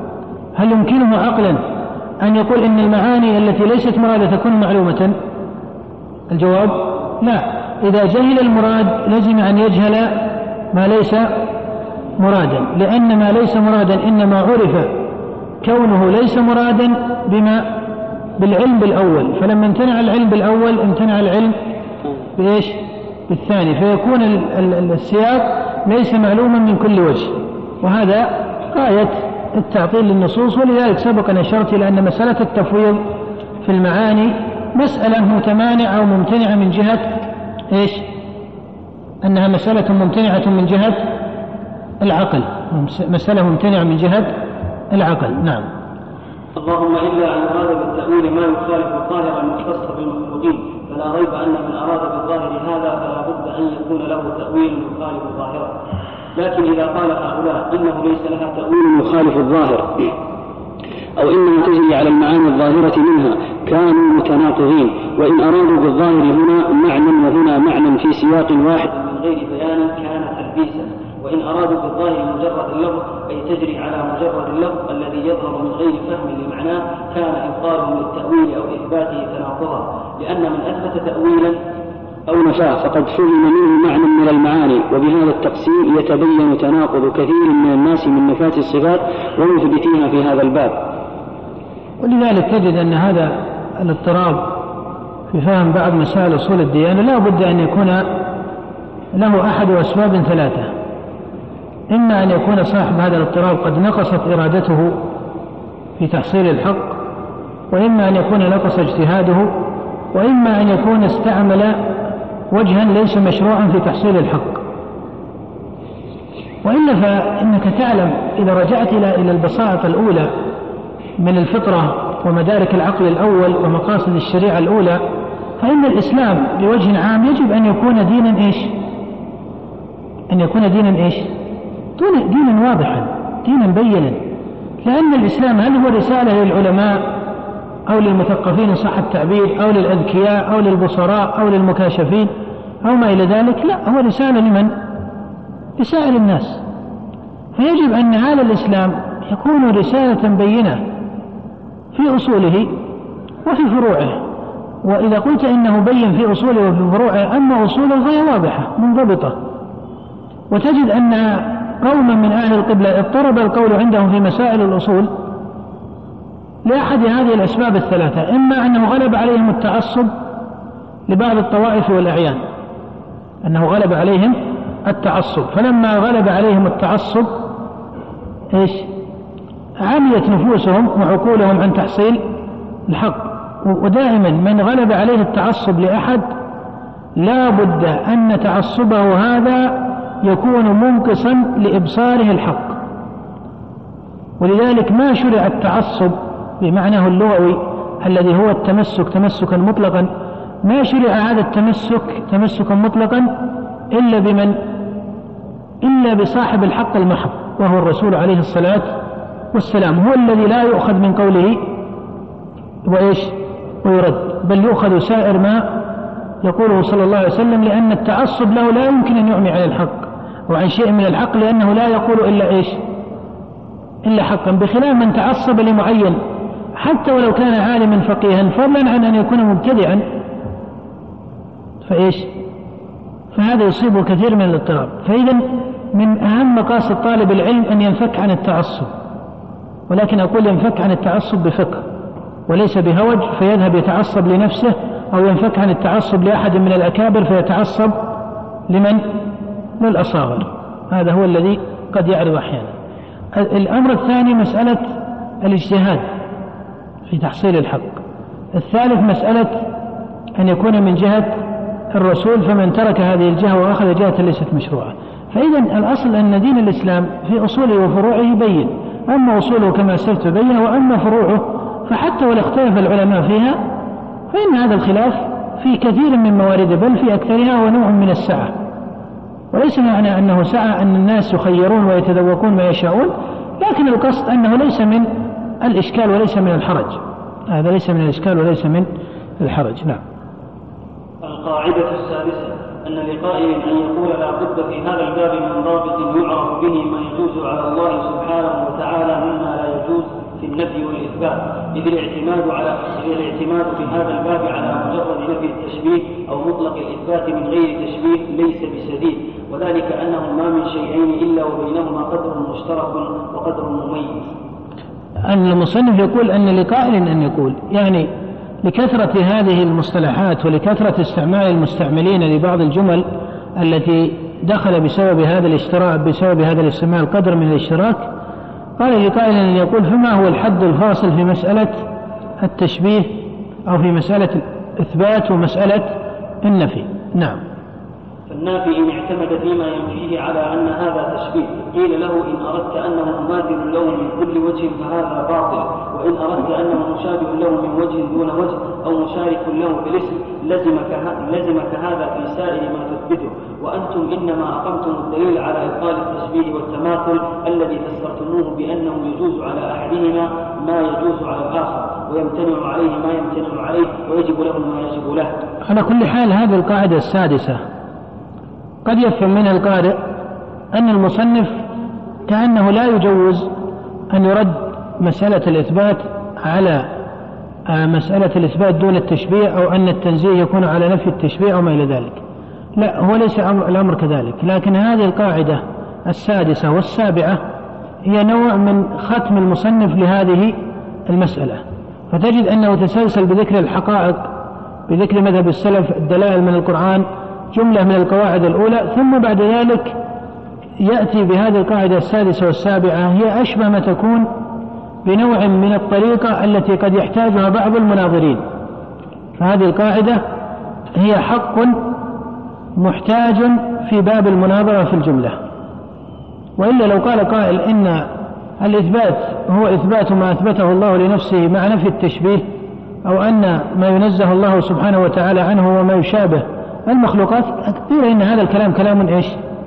هل يمكنه عقلا أن يقول إن المعاني التي ليست مرادة تكون معلومة؟ الجواب لا. إذا جهل المراد لزم أن يجهل ما ليس مرادا، لأن ما ليس مرادا إنما عرف كونه ليس مرادا بما بالعلم بالأول، فلما امتنع العلم بالأول امتنع العلم بإيش؟ بالثاني، فيكون السياق ليس معلوما من كل وجه، وهذا غاية التعطيل للنصوص. ولذلك سبق أن أشرت إلى أن مسألة التفويض في المعاني مسألة متمانعة أو ممتنعة من جهة إيش؟ أنها مسألة ممتنعة من جهة العقل، مسألة ممتنعة من جهة العقل. نعم. اللهم إلا أن أراد بالتأويل ما يخالف الظاهر المختص بالمخلوقين، فلا ريب أن من أراد بالظاهر هذا فلا بد أن يكون له تأويل يخالف الظاهر. لكن إذا قال هؤلاء إنه ليس لها تأويل يخالف الظاهر أو إنها تجري على المعاني الظاهرة منها كانوا متناقضين، وإن أرادوا بالظاهر هنا معنى وهنا معنى في سياق واحد من غير بيان كان تلبيسا، وإن أرادوا بالظاهر مجرد اللفظ أي تجري على مجرد اللفظ الذي يظهر من غير فهم لمعناه كان إبطالهم للتأويل أو إثباته تناقضا، لأن من أثبت تأويلا أو نفاه فقد فهم منه معنى من المعاني، وبهذا التقسيم يتبين تناقض كثير من الناس من نفاة الصفات ومثبتيها في هذا الباب. ولذلك تجد أن هذا الاضطراب في فهم بعض مسائل أصول الديانة لا بد أن يكون له أحد أسباب ثلاثة: إما أن يكون صاحب هذا الاضطراب قد نقصت إرادته في تحصيل الحق، وإما أن يكون نقص اجتهاده، وإما أن يكون استعمل وجها ليس مشروعا في تحصيل الحق. وإلا فإنك تعلم إذا رجعت إلى البساطة الأولى من الفطرة ومدارك العقل الأول ومقاصد الشريعة الأولى، فإن الإسلام بوجه عام يجب أن يكون دينا إيش؟ أن يكون دينا إيش؟ دينا واضحا، دينا بينا، لأن الإسلام هل هو رسالة للعلماء أو للمثقفين صح التعبير أو للأذكياء أو للبصراء أو للمكاشفين أو ما إلى ذلك؟ لا، هو رسالة لمن؟ لسائر الناس. فيجب أن هذا الإسلام يكون رسالة بينة في أصوله وفي فروعه. وإذا قلت إنه بين في أصوله وفي فروعه، أما أصوله فهي واضحة منضبطة. وتجد أن قوما من أهل القبلة اضطرب القول عندهم في مسائل الأصول لأحد هذه الأسباب الثلاثة: إما أنه غلب عليهم التعصب لبعض الطوائف والأعيان، أنه غلب عليهم التعصب، فلما غلب عليهم التعصب إيش؟ عميت نفوسهم وعقولهم عن تحصيل الحق. ودائما من غلب عليه التعصب لأحد لا بد أن تعصبه هذا يكون منقصا لإبصاره الحق. ولذلك ما شرع التعصب بمعناه اللغوي الذي هو التمسك تمسكا مطلقا، ما شرع هذا التمسك تمسكا مطلقا إلا بمن؟ إلا بصاحب الحق المحض، وهو الرسول عليه الصلاة والسلام، هو الذي لا يؤخذ من قوله وإيش؟ ويرد، بل يؤخذ سائر ما يقوله صلى الله عليه وسلم، لأن التعصب له لا يمكن أن يعمي عن الحق وعن شيء من الحق، لأنه لا يقول إلا إيش؟ إلا حقا، بخلاف من تعصب لمعين حتى ولو كان عالما فقيها، فضلا عن أن يكون مبتدعا، فإيش؟ فهذا يصيبه كثير من الاضطراب. فإذا من أهم مقاصد طالب العلم أن ينفك عن التعصب، ولكن أقول ينفك عن التعصب بفقه وليس بهوج فيذهب يتعصب لنفسه، أو ينفك عن التعصب لأحد من الأكابر فيتعصب لمن؟ للأصاغر. هذا هو الذي قد يعرض أحيانا. الأمر الثاني مسألة الاجتهاد في تحصيل الحق. الثالث مسألة أن يكون من جهة الرسول فمن ترك هذه الجهة وأخذ جهة ليست مشروعة. فإذا الأصل أن دين الإسلام في أصوله وفروعه بين، أما أصوله كما سرت بين، وأما فروعه فحتى ولو اختلف العلماء فيها فإن هذا الخلاف في كثير من موارده بل في أكثرها ونوع من السعة، وليس معنى أنه سعى أن الناس يخيرون ويتذوقون ما يشاءون، لكن القصد أنه ليس من الإشكال وليس من الحرج، هذا ليس من الإشكال وليس من الحرج. نعم. القاعدة السادسة أن لقائل أن يقول لا بد في هذا الباب من ضابط يعرف به ما يجوز على الله سبحانه وتعالى مما لا يجوز في النفي والإثبات، إذ الاعتماد على الاعتماد في هذا الباب على مجرد نفي التشبيه أو مطلق الإثبات من غير تشبيه ليس بسديد، وذلك أنه ما من شيئين إلا وبينهما قدر مشترك وقدر مميز. المصنف يقول أن لقائل أن يقول يعني لكثرة هذه المصطلحات ولكثرة استعمال المستعملين لبعض الجمل التي دخل بسبب هذا الاشتراك بسبب هذا الاستعمال قدر من الاشتراك، قال لقائل أن يقول فما هو الحد الفاصل في مسألة التشبيه أو في مسألة الإثبات ومسألة النفي؟ نعم. فالنافي إن اعتمد فيما ينفيه على أن هذا تشبيه قيل له إن أردت أنه مماثل له من كل وجه فهذا باطل، وإن أردت أنه مشابه له من وجه دون وجه أو مشارك له في الاسم لزمك, لزمك هذا في سائر ما تثبته، وأنتم إنما أقمتم الدليل على إبطال التشبيه والتماثل الذي فسرتموه بأنه يجوز على أحدهما ما يجوز على الآخر ويمتنع عليه ما يمتنع عليه ويجب له ما يجب له. على كل حال هذه القاعدة السادسة قد يفهم من القارئ أن المصنف كأنه لا يجوز أن يرد مسألة الإثبات على مسألة الإثبات دون التشبيه، أو أن التنزيه يكون على نفي التشبيه أو ما إلى ذلك. لا، هو ليس الأمر كذلك، لكن هذه القاعدة السادسة والسابعة هي نوع من ختم المصنف لهذه المسألة، فتجد أنه تسلسل بذكر الحقائق بذكر مذهب السلف الدلائل من القرآن جملة من القواعد الأولى، ثم بعد ذلك يأتي بهذه القاعدة السادسة والسابعة هي أشبه ما تكون بنوع من الطريقة التي قد يحتاجها بعض المناظرين. فهذه القاعدة هي حق محتاج في باب المناظرة في الجملة، وإلا لو قال قائل إن الإثبات هو إثبات ما أثبته الله لنفسه مع نفي التشبيه، أو أن ما ينزه الله سبحانه وتعالى عنه وما يشابه المخلوقات، قيل إن هذا الكلام كلام إيش؟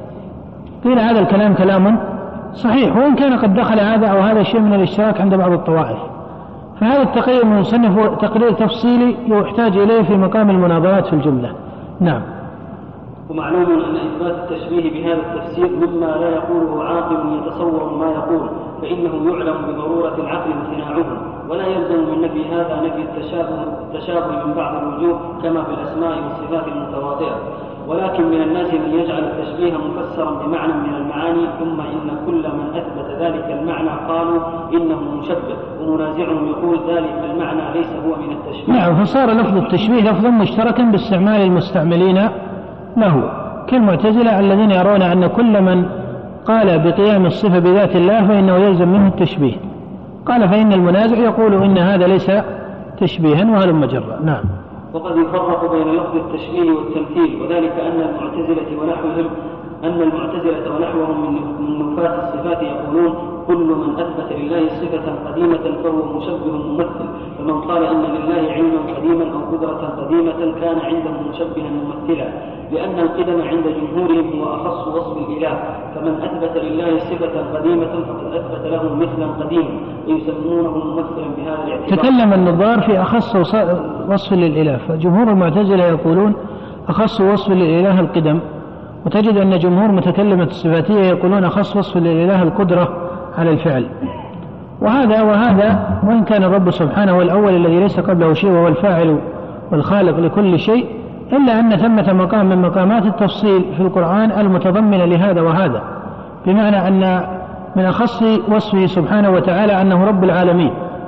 قيل هذا الكلام كلام صحيح، وإن كان قد دخل هذا أو هذا الشيء من الاشتراك عند بعض الطوائف. فهذا التقرير من المصنف هو تقرير تفصيلي يحتاج إليه في مقام المناظرات في الجملة. نعم. ومعلوم أن إثبات التشبيه بهذا التفسير مما لا يقوله عاقل يتصور ما يقول، فإنه يعلم بضرورة العقل امتناعه، ولا يلزم من نفي هذا نفي التشابه, التشابه من بعض الوجوه كما في الأسماء والصفات المتواطئة. ولكن من الناس من يجعل التشبيه مفسرا بمعنى من المعاني، ثم إن كل من أثبت ذلك المعنى قالوا إنه مشبه، ومنازعهم يقول ذلك المعنى ليس هو من التشبيه. نعم، فصار لفظ التشبيه لفظا مشتركا باستعمال المستعملين له، كالمعتزلة الذين يرون أن كل من قال بقيام الصفة بذات الله فإنه يلزم منه التشبيه. قال فإن المنازع يقول إن هذا ليس تشبيها وهذا مجرى. نعم. وقد يفرق بين لفظ التشبيه والتمثيل، وذلك أن المعتزلة ونحوهم أن المعتزلة ونحوهم من نفاة الصفات يقولون كل من أثبت لله صفة قديمة فهو مشبه ممثل، فمن قال إن لله علما قديما أو قدرة قديمة كان عنده مشبها ممثلا، لأن القدم عند جمهورهم هو أخص وصف الإله، فمن أثبت لله صفة قديمة فقد أثبت له مثلا قديما ويسمونه ممثلا بهذا الاعتبار. تكلم النظار في أخص وصف للإله، فجمهور المعتزلة يقولون أخص وصف للإله القدم، وتجد أن جمهور متكلمة الصفاتية يقولون أخص وصف للإله القدرة على الفعل. وهذا وهذا وإن كان الرب سبحانه الأول الذي ليس قبله شيء وهو الفاعل والخالق لكل شيء، إلا أن ثمة مقام من مقامات التفصيل في القرآن المتضمنة لهذا وهذا، بمعنى أن من أخص وصفه سبحانه وتعالى أنه رب العالمين،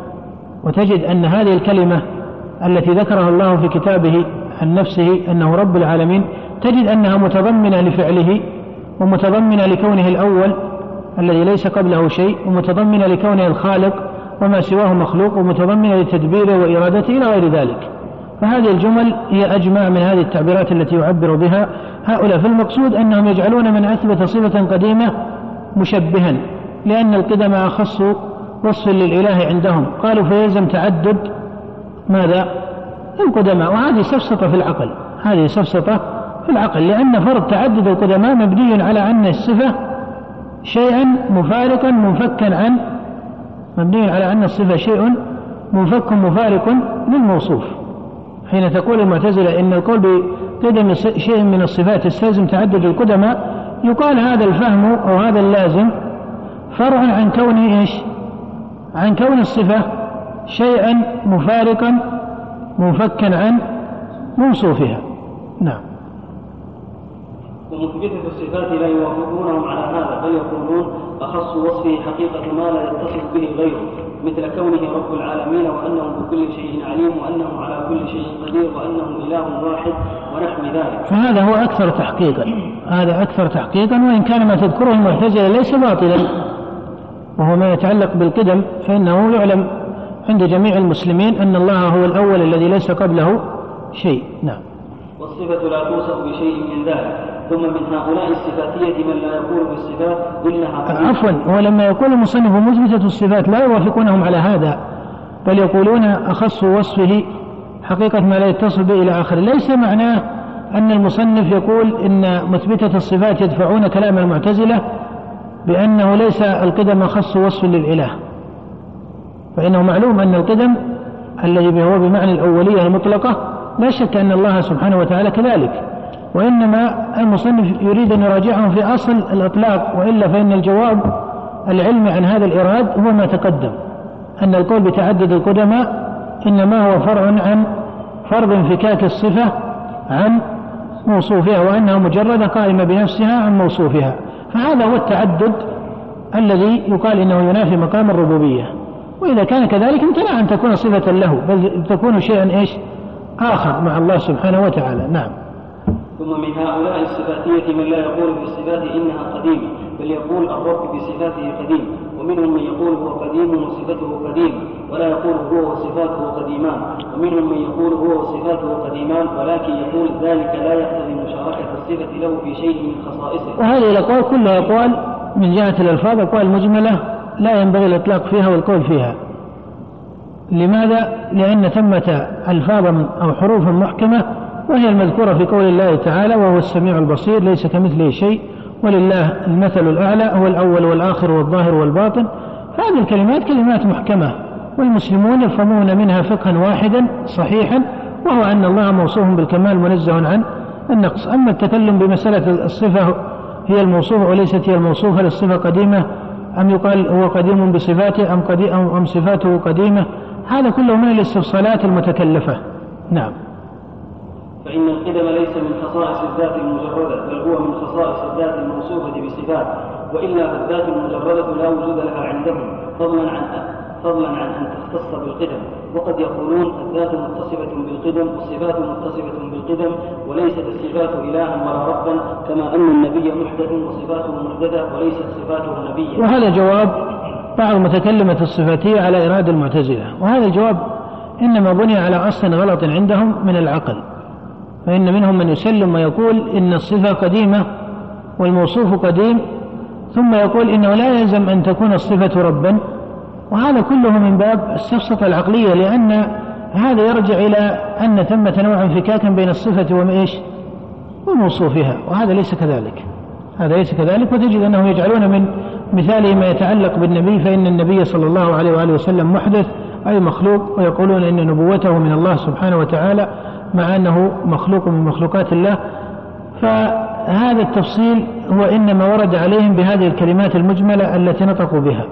وتجد أن هذه الكلمة التي ذكرها الله في كتابه عن نفسه أنه رب العالمين تجد أنها متضمنة لفعله ومتضمنة لكونه الأول الذي ليس قبله شيء، ومتضمنة لكونه الخالق وما سواه مخلوق، ومتضمنة لتدبيره وإرادته إلى غير ذلك. فهذه الجمل هي أجمع من هذه التعبيرات التي يعبر بها هؤلاء. فالمقصود أنهم يجعلون من أثبت صفة قديمة مشبها، لأن القدم أخص وصف للإله عندهم، قالوا فيلزم تعدد ماذا؟ القدماء، وهذه سفسطة في العقل، هذه سفسطة في العقل، لأن فرض تعدد القدماء مبني على أن الصفة شيئا مفارقا منفكا عن مبني على أن الصفة شيء منفك مفارق للموصوف. حين تقول المعتزلة إن القول بقدم شيء من الصفات يستلزم تعدد القدماء، يقال هذا الفهم أو هذا اللازم فرع عن كون إيش؟ عن كون الصفة شيئا مفارقا منفكا عن موصوفها. نعم. ومثبتة الصفات لا يوافقونهم على هذا، بل يقولون أخص وصفه حقيقة ما لا يتصف به غيره، مثل كونه رب العالمين وأنه بكل شيء عليم وأنه على كل شيء قدير وأنه إله واحد ونحو ذلك. فهذا هو أكثر تحقيقا، هذا أكثر تحقيقا، وإن كان ما تذكره المعتزلة ليس باطلا، وهو ما يتعلق بالقدم، فإنه يعلم عند جميع المسلمين أن الله هو الأول الذي ليس قبله شيء. نعم. والصفة لا توصف بشيء من ذلك. ثم من هؤلاء الصفاتية من لا يقول بالصفات إنها عفوا، ولما يقول المصنف مثبتة الصفات لا يوافقونهم على هذا، بل يقولون أخص وصفه حقيقة ما لا يتصل به إلى آخره. ليس معناه أن المصنف يقول إن مثبتة الصفات يدفعون كلام المعتزلة بأنه ليس القدم أخص وصف للإله، فإنه معلوم أن القدم الذي هو بمعنى الأولية المطلقة لا شك أن الله سبحانه وتعالى كذلك، وإنما المصنف يريد أن يراجعهم في أصل الإطلاق، وإلا فإن الجواب العلمي عن هذا الإراد هو ما تقدم، أن القول بتعدد القدماء إنما هو فرع عن فرض انفكاك الصفة عن موصوفها، وأنها مجردة قائمة بنفسها عن موصوفها، فهذا هو التعدد الذي يقال إنه ينافي مقام الربوبية. وإذا كان كذلك امتنع أن تكون صفة له، بل تكون شيئا إيش آخر مع الله سبحانه وتعالى. نعم. ثم من هؤلاء الصفاتية من لا يقول بالصفات إنها قديمة، بل يقول الرب بصفاته قديم، ومنهم من يقول هو قديم وصفته قديم ولا يقول هو وصفاته قديمان، ومنهم من يقول هو وصفاته قديمان ولكن يقول ذلك لا يقتضي مشاركة الصفة له في شيء من خصائصه. وهذه الأقوال كلها أقوال من جهة الألفاظ أقوال مجملة لا ينبغي الإطلاق فيها والقول فيها. لماذا؟ لأن ثمة ألفاظا أو حروفا محكمة، وهي المذكورة في قول الله تعالى وهو السميع البصير ليس كمثله شيء ولله المثل الأعلى هو الأول والآخر والظاهر والباطن. هذه الكلمات كلمات محكمة، والمسلمون يفهمون منها فقها واحدا صحيحا، وهو أن الله موصوف بالكمال منزه عن النقص. أما التكلم بمسألة الصفة هي الموصوفة وليست هي الموصوفة، للصفة قديمة أم يقال هو قديم بصفاته أم, قديم أم صفاته قديمة، هذا كله من الاستفصالات المتكلفة. نعم. فإن القدم ليس من خصائص الذات المجردة، بل هو من خصائص الذات الموصوفة بصفات، وإلا فالذات المجردة لا وجود لها عندهم فضلا عن فضلا عن أن تختص بالقدم. وقد يقولون الذات متصفة بالقدم والصفات متصفة بالقدم، وليست الصفات إلها ولا ربا، كما أن النبي محدث وصفاته محدثة وليست صفاته نبيا. وهذا جواب بعض متكلمة الصفاتية على إرادة المعتزلة، وهذا الجواب إنما بني على أصل غلط عندهم من العقل. فإن منهم من يسلم ويقول إن الصفة قديمة والموصوف قديم، ثم يقول إنه لا يلزم أن تكون الصفة ربا، وهذا كله من باب السفسطة العقلية، لأن هذا يرجع إلى أن ثمة نوع انفكاكا بين الصفة ومإيش وموصوفها، وهذا ليس كذلك، هذا ليس كذلك. وتجد أنهم يجعلون من مثاله ما يتعلق بالنبي، فإن النبي صلى الله عليه وآله وسلم محدث أي مخلوق، ويقولون إن نبوته من الله سبحانه وتعالى مع أنه مخلوق من مخلوقات الله. فهذا التفصيل هو إنما ورد عليهم بهذه الكلمات المجملة التي نطقوا بها.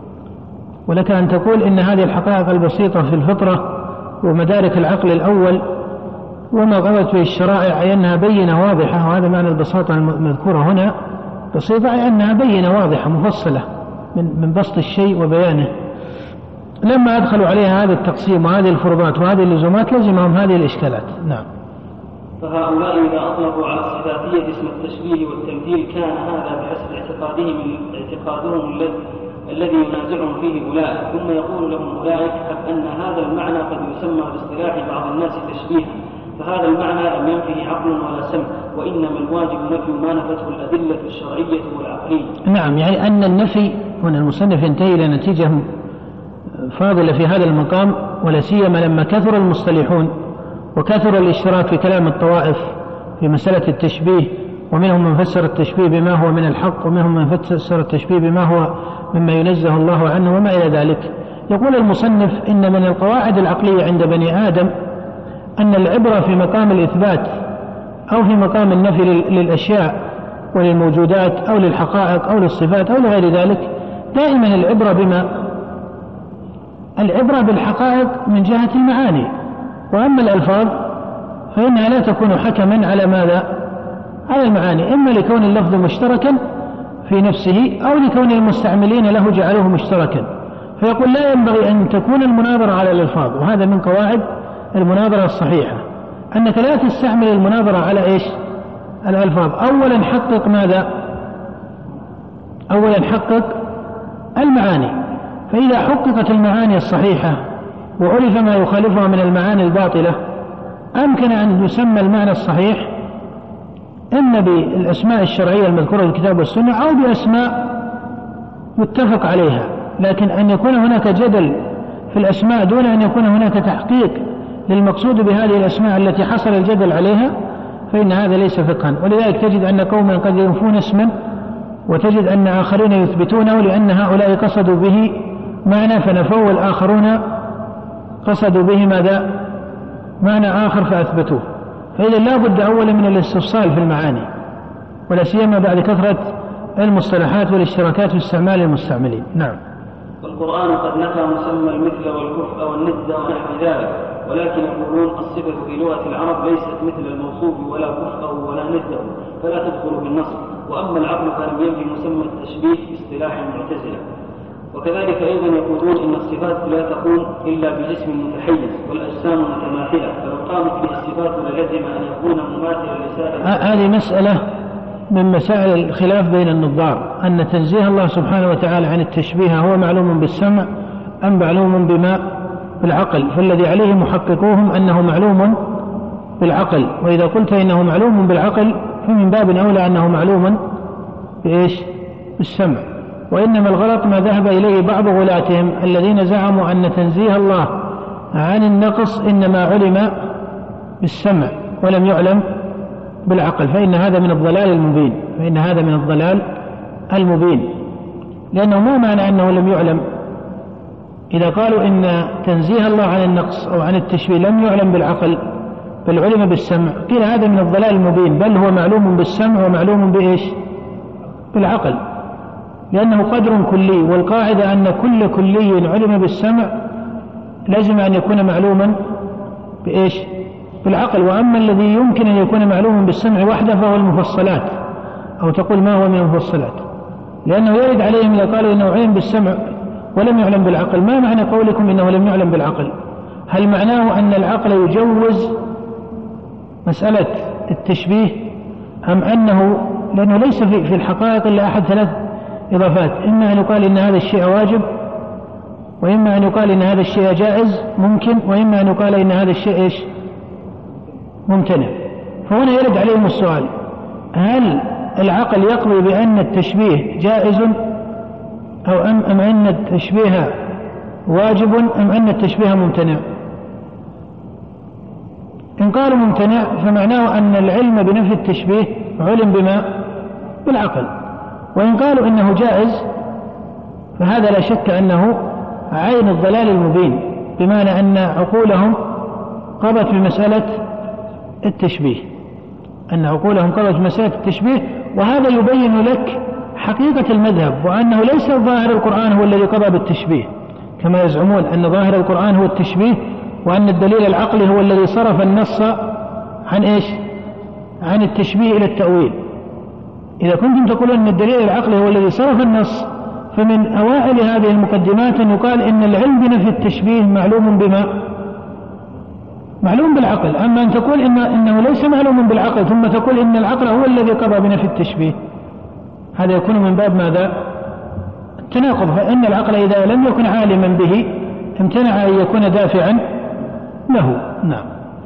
ولك أن تقول إن هذه الحقائق البسيطة في الفطرة ومدارك العقل الأول وما غلط به الشرائع أنها بينة واضحة، وهذا معنى البساطة المذكورة هنا، بسيطة أي أنها بينة واضحة مفصلة من بسط الشيء وبيانه. لما أدخلوا عليها هذا التقسيم وهذه الفروضات وهذه اللزومات لزمهم هذه الإشكالات. نعم. فهؤلاء إذا أطلقوا على الصفاتية اسم التشبيه والتمثيل كان هذا بحسب اعتقادهم اعتقادهم الذي الذي ينازعهم فيه أولئك، ثم يقول لهم أولئك أن هذا المعنى قد يسمى باصطلاح بعض الناس تشبيها، فهذا المعنى لم ينفه عقل ولا سمع، وإنما الواجب نفي ما نفته الأدلة الشرعية والعقلية. نعم، يعني أن النفي هنا المصنف ينتهي إلى نتيجة فاضلة في هذا المقام، ولا سيما لما كثر المصطلحون وكثر الاشتراك في كلام الطوائف في مسألة التشبيه، ومنهم من فسر التشبيه بما هو من الحق، ومنهم من فسر التشبيه بما هو مما ينزه الله عنه وما إلى ذلك. يقول المصنف إن من القواعد العقلية عند بني آدم أن العبرة في مقام الإثبات أو في مقام النفي للأشياء وللموجودات أو للحقائق أو للصفات أو لغير ذلك، دائما العبرة بما العبرة بالحقائق من جهة المعاني، وأما الألفاظ فإنها لا تكون حكما على ماذا؟ على المعاني، إما لكون اللفظ مشتركا في نفسه أو لكون المستعملين له جعلوه مشتركا. فيقول لا ينبغي أن تكون المناظرة على الألفاظ، وهذا من قواعد المناظرة الصحيحة، أنك لا تستعمل المناظرة على إيش؟ الألفاظ. أولا حقق ماذا؟ أولا حقق المعاني، فإذا حققت المعاني الصحيحة وعرف ما يخالفها من المعاني الباطلة أمكن أن يسمى المعنى الصحيح إما بالأسماء الشرعية المذكورة في الكتاب والسنة أو بأسماء متفق عليها، لكن أن يكون هناك جدل في الأسماء دون أن يكون هناك تحقيق للمقصود بهذه الأسماء التي حصل الجدل عليها فإن هذا ليس فقها. ولذلك تجد أن قوما قد ينفون اسما وتجد أن آخرين يثبتونه لأن هؤلاء قصدوا به معنى فنفوه، والآخرون قصدوا به ماذا؟ معنى آخر فأثبتوه. فإذا لا بد أولا من الاستفصال في المعاني، ولا سيما بعد كثرة المصطلحات والاشتراكات في استعمال المستعملين. نعم. والقرآن قد نفى مسمى المثل والكفء والند ونحو ذلك، ولكن يقولون الصفة في لغة العرب ليست مثل الموصوف ولا كفء ولا نده، فلا تدخل في النص. وأما العقل فلم ينفي مسمى التشبيه باصطلاح المعتزلة. وكذلك أيضا يقولون إن الصفات لا تكون إلا بجسم متحيز والأجسام متماثلة، فلو قامت به الصفات للزم أن يكون مماثلا لسائر. هذه مسألة من مسائل الخلاف بين النظار، أن تنزيه الله سبحانه وتعالى عن التشبيه هو معلوم بالسمع أم معلوم بما بالعقل، فالذي عليه محققوهم أنه معلوم بالعقل، وإذا قلت إنه معلوم بالعقل فمن باب أولى أنه معلوم بإيش؟ بالسمع. وإنما الغلط ما ذهب إليه بعض غلاتهم الذين زعموا أن تنزيه الله عن النقص إنما علم بالسمع ولم يعلم بالعقل، فإن هذا من الضلال المبين، فإن هذا من الضلال المبين، لأنه ما معنى أنه لم يعلم. إذا قالوا إن تنزيه الله عن النقص أو عن التشبيه لم يعلم بالعقل بل علم بالسمع، قيل هذا من الضلال المبين، بل هو معلوم بالسمع ومعلوم بإيش؟ بالعقل، لأنه قدر كلي، والقاعدة أن كل كلي علم بالسمع لازم أن يكون معلوما بإيش؟ بالعقل. وأما الذي يمكن أن يكون معلوما بالسمع وحده فهو المفصلات، أو تقول ما هو من المفصلات، لأنه يرد عليهم إذا قالوا إنه علم بالسمع ولم يعلم بالعقل. ما معنى قولكم إنه لم يعلم بالعقل؟ هل معناه أن العقل يجوز مسألة التشبيه أم أنه، لأنه ليس في الحقائق إلا أحد ثلاث إضافات، إما أن يقال إن هذا الشيء واجب، وإما أن يقال إن هذا الشيء جائز ممكن، وإما أن يقال إن هذا الشيء إيش؟ ممتنع. فهنا يرد عليهم السؤال: هل العقل يقضي بأن التشبيه جائز أو أم, أم أن التشبيه واجب أم أن التشبيه ممتنع؟ إن قالوا ممتنع فمعناه أن العلم بنفي التشبيه علم بما بالعقل، وإن قالوا إنه جائز فهذا لا شك أنه عين الضلال المبين، بمعنى أن عقولهم قضت بمسألة التشبيه، أن عقولهم قضت بمسألة التشبيه. وهذا يبين لك حقيقة المذهب، وأنه ليس ظاهر القرآن هو الذي قضى بالتشبيه كما يزعمون، أن ظاهر القرآن هو التشبيه، وأن الدليل العقلي هو الذي صرف النص عن إيش؟ عن التشبيه إلى التأويل. إذا كنتم تقولون أن الدليل العقلي هو الذي صرف النص، فمن أوائل هذه المقدمات أن يقال إن العلم بنفي التشبيه معلوم بما معلوم بالعقل. أما أن تقول إن إنه ليس معلوم بالعقل ثم تقول إن العقل هو الذي قضى بنفي التشبيه، هذا يكون من باب ماذا؟ تناقض، فإن العقل إذا لم يكن عالما به امتنع أن يكون دافعا له. نعم.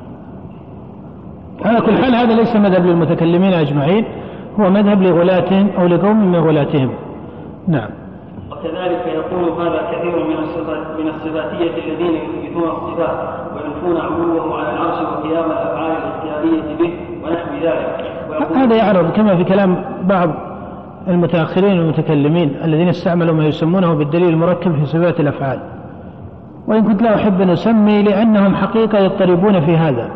على كل حال هذا ليس مذهب للمتكلمين أجمعين، هو مذهب لغلاتهم أو لقوم من غلاتهم. نعم. وكذلك يقول هذا كثير من الصفات من الصفاتية الذين يثبتون الصفات وينفون علوه على العرش وقيام الأفعال الاختيارية به ونحو ذلك. هذا يعرض كما في كلام بعض المتأخرين والمتكلمين الذين استعملوا ما يسمونه بالدليل المركب في صفات الأفعال، وإن كنت لا أحب أن أسمي لأنهم حقيقة يضطربون في هذا،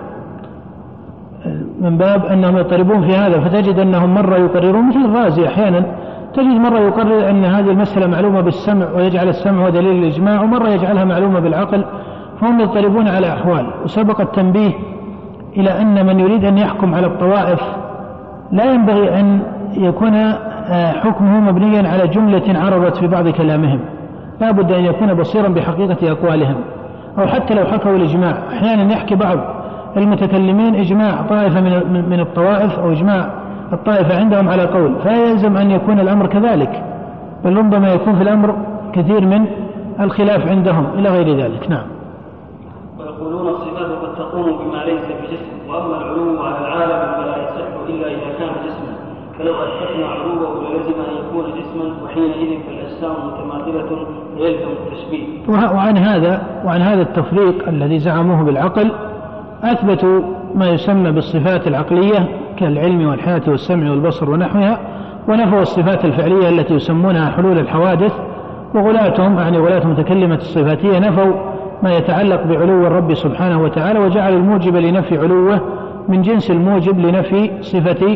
من باب أنهم يضطربون في هذا، فتجد أنهم مرة يقررون مثل الرازي أحيانا تجد مرة يقرر أن هذه المسألة معلومة بالسمع ويجعل السمع هو دليل الإجماع، ومرة يجعلها معلومة بالعقل، فهم يضطربون على أحوال. وسبق التنبيه إلى أن من يريد أن يحكم على الطوائف لا ينبغي أن يكون حكمه مبنيا على جملة عرضت في بعض كلامهم، لا بد أن يكون بصيرا بحقيقة أقوالهم، أو حتى لو حكوا الإجماع. أحيانا يحكي بعض المتكلمين إجماع طائفة من الطوائف أو إجماع الطائفة عندهم على قول، فلا يلزم أن يكون الأمر كذلك، بل ربما يكون في الأمر كثير من الخلاف عندهم إلى غير ذلك. نعم. ويقولون الصفات قد تقوم بما ليس بجسم، وأما العلو على العالم فلا يصح إلا إذا كان جسما، فلو أثبتنا علوه للزم أن يكون جسما، وحينئذ فالأجسام متماثلة ويلزم التشبيه. وعن هذا وعن هذا التفريق الذي زعموه بالعقل أثبتوا ما يسمى بالصفات العقلية كالعلم والحياة والسمع والبصر ونحوها، ونفوا الصفات الفعلية التي يسمونها حلول الحوادث. وغلاتهم يعني غلاة متكلمة الصفاتية نفوا ما يتعلق بعلو الرب سبحانه وتعالى، وجعل الموجب لنفي علوه من جنس الموجب لنفي صفة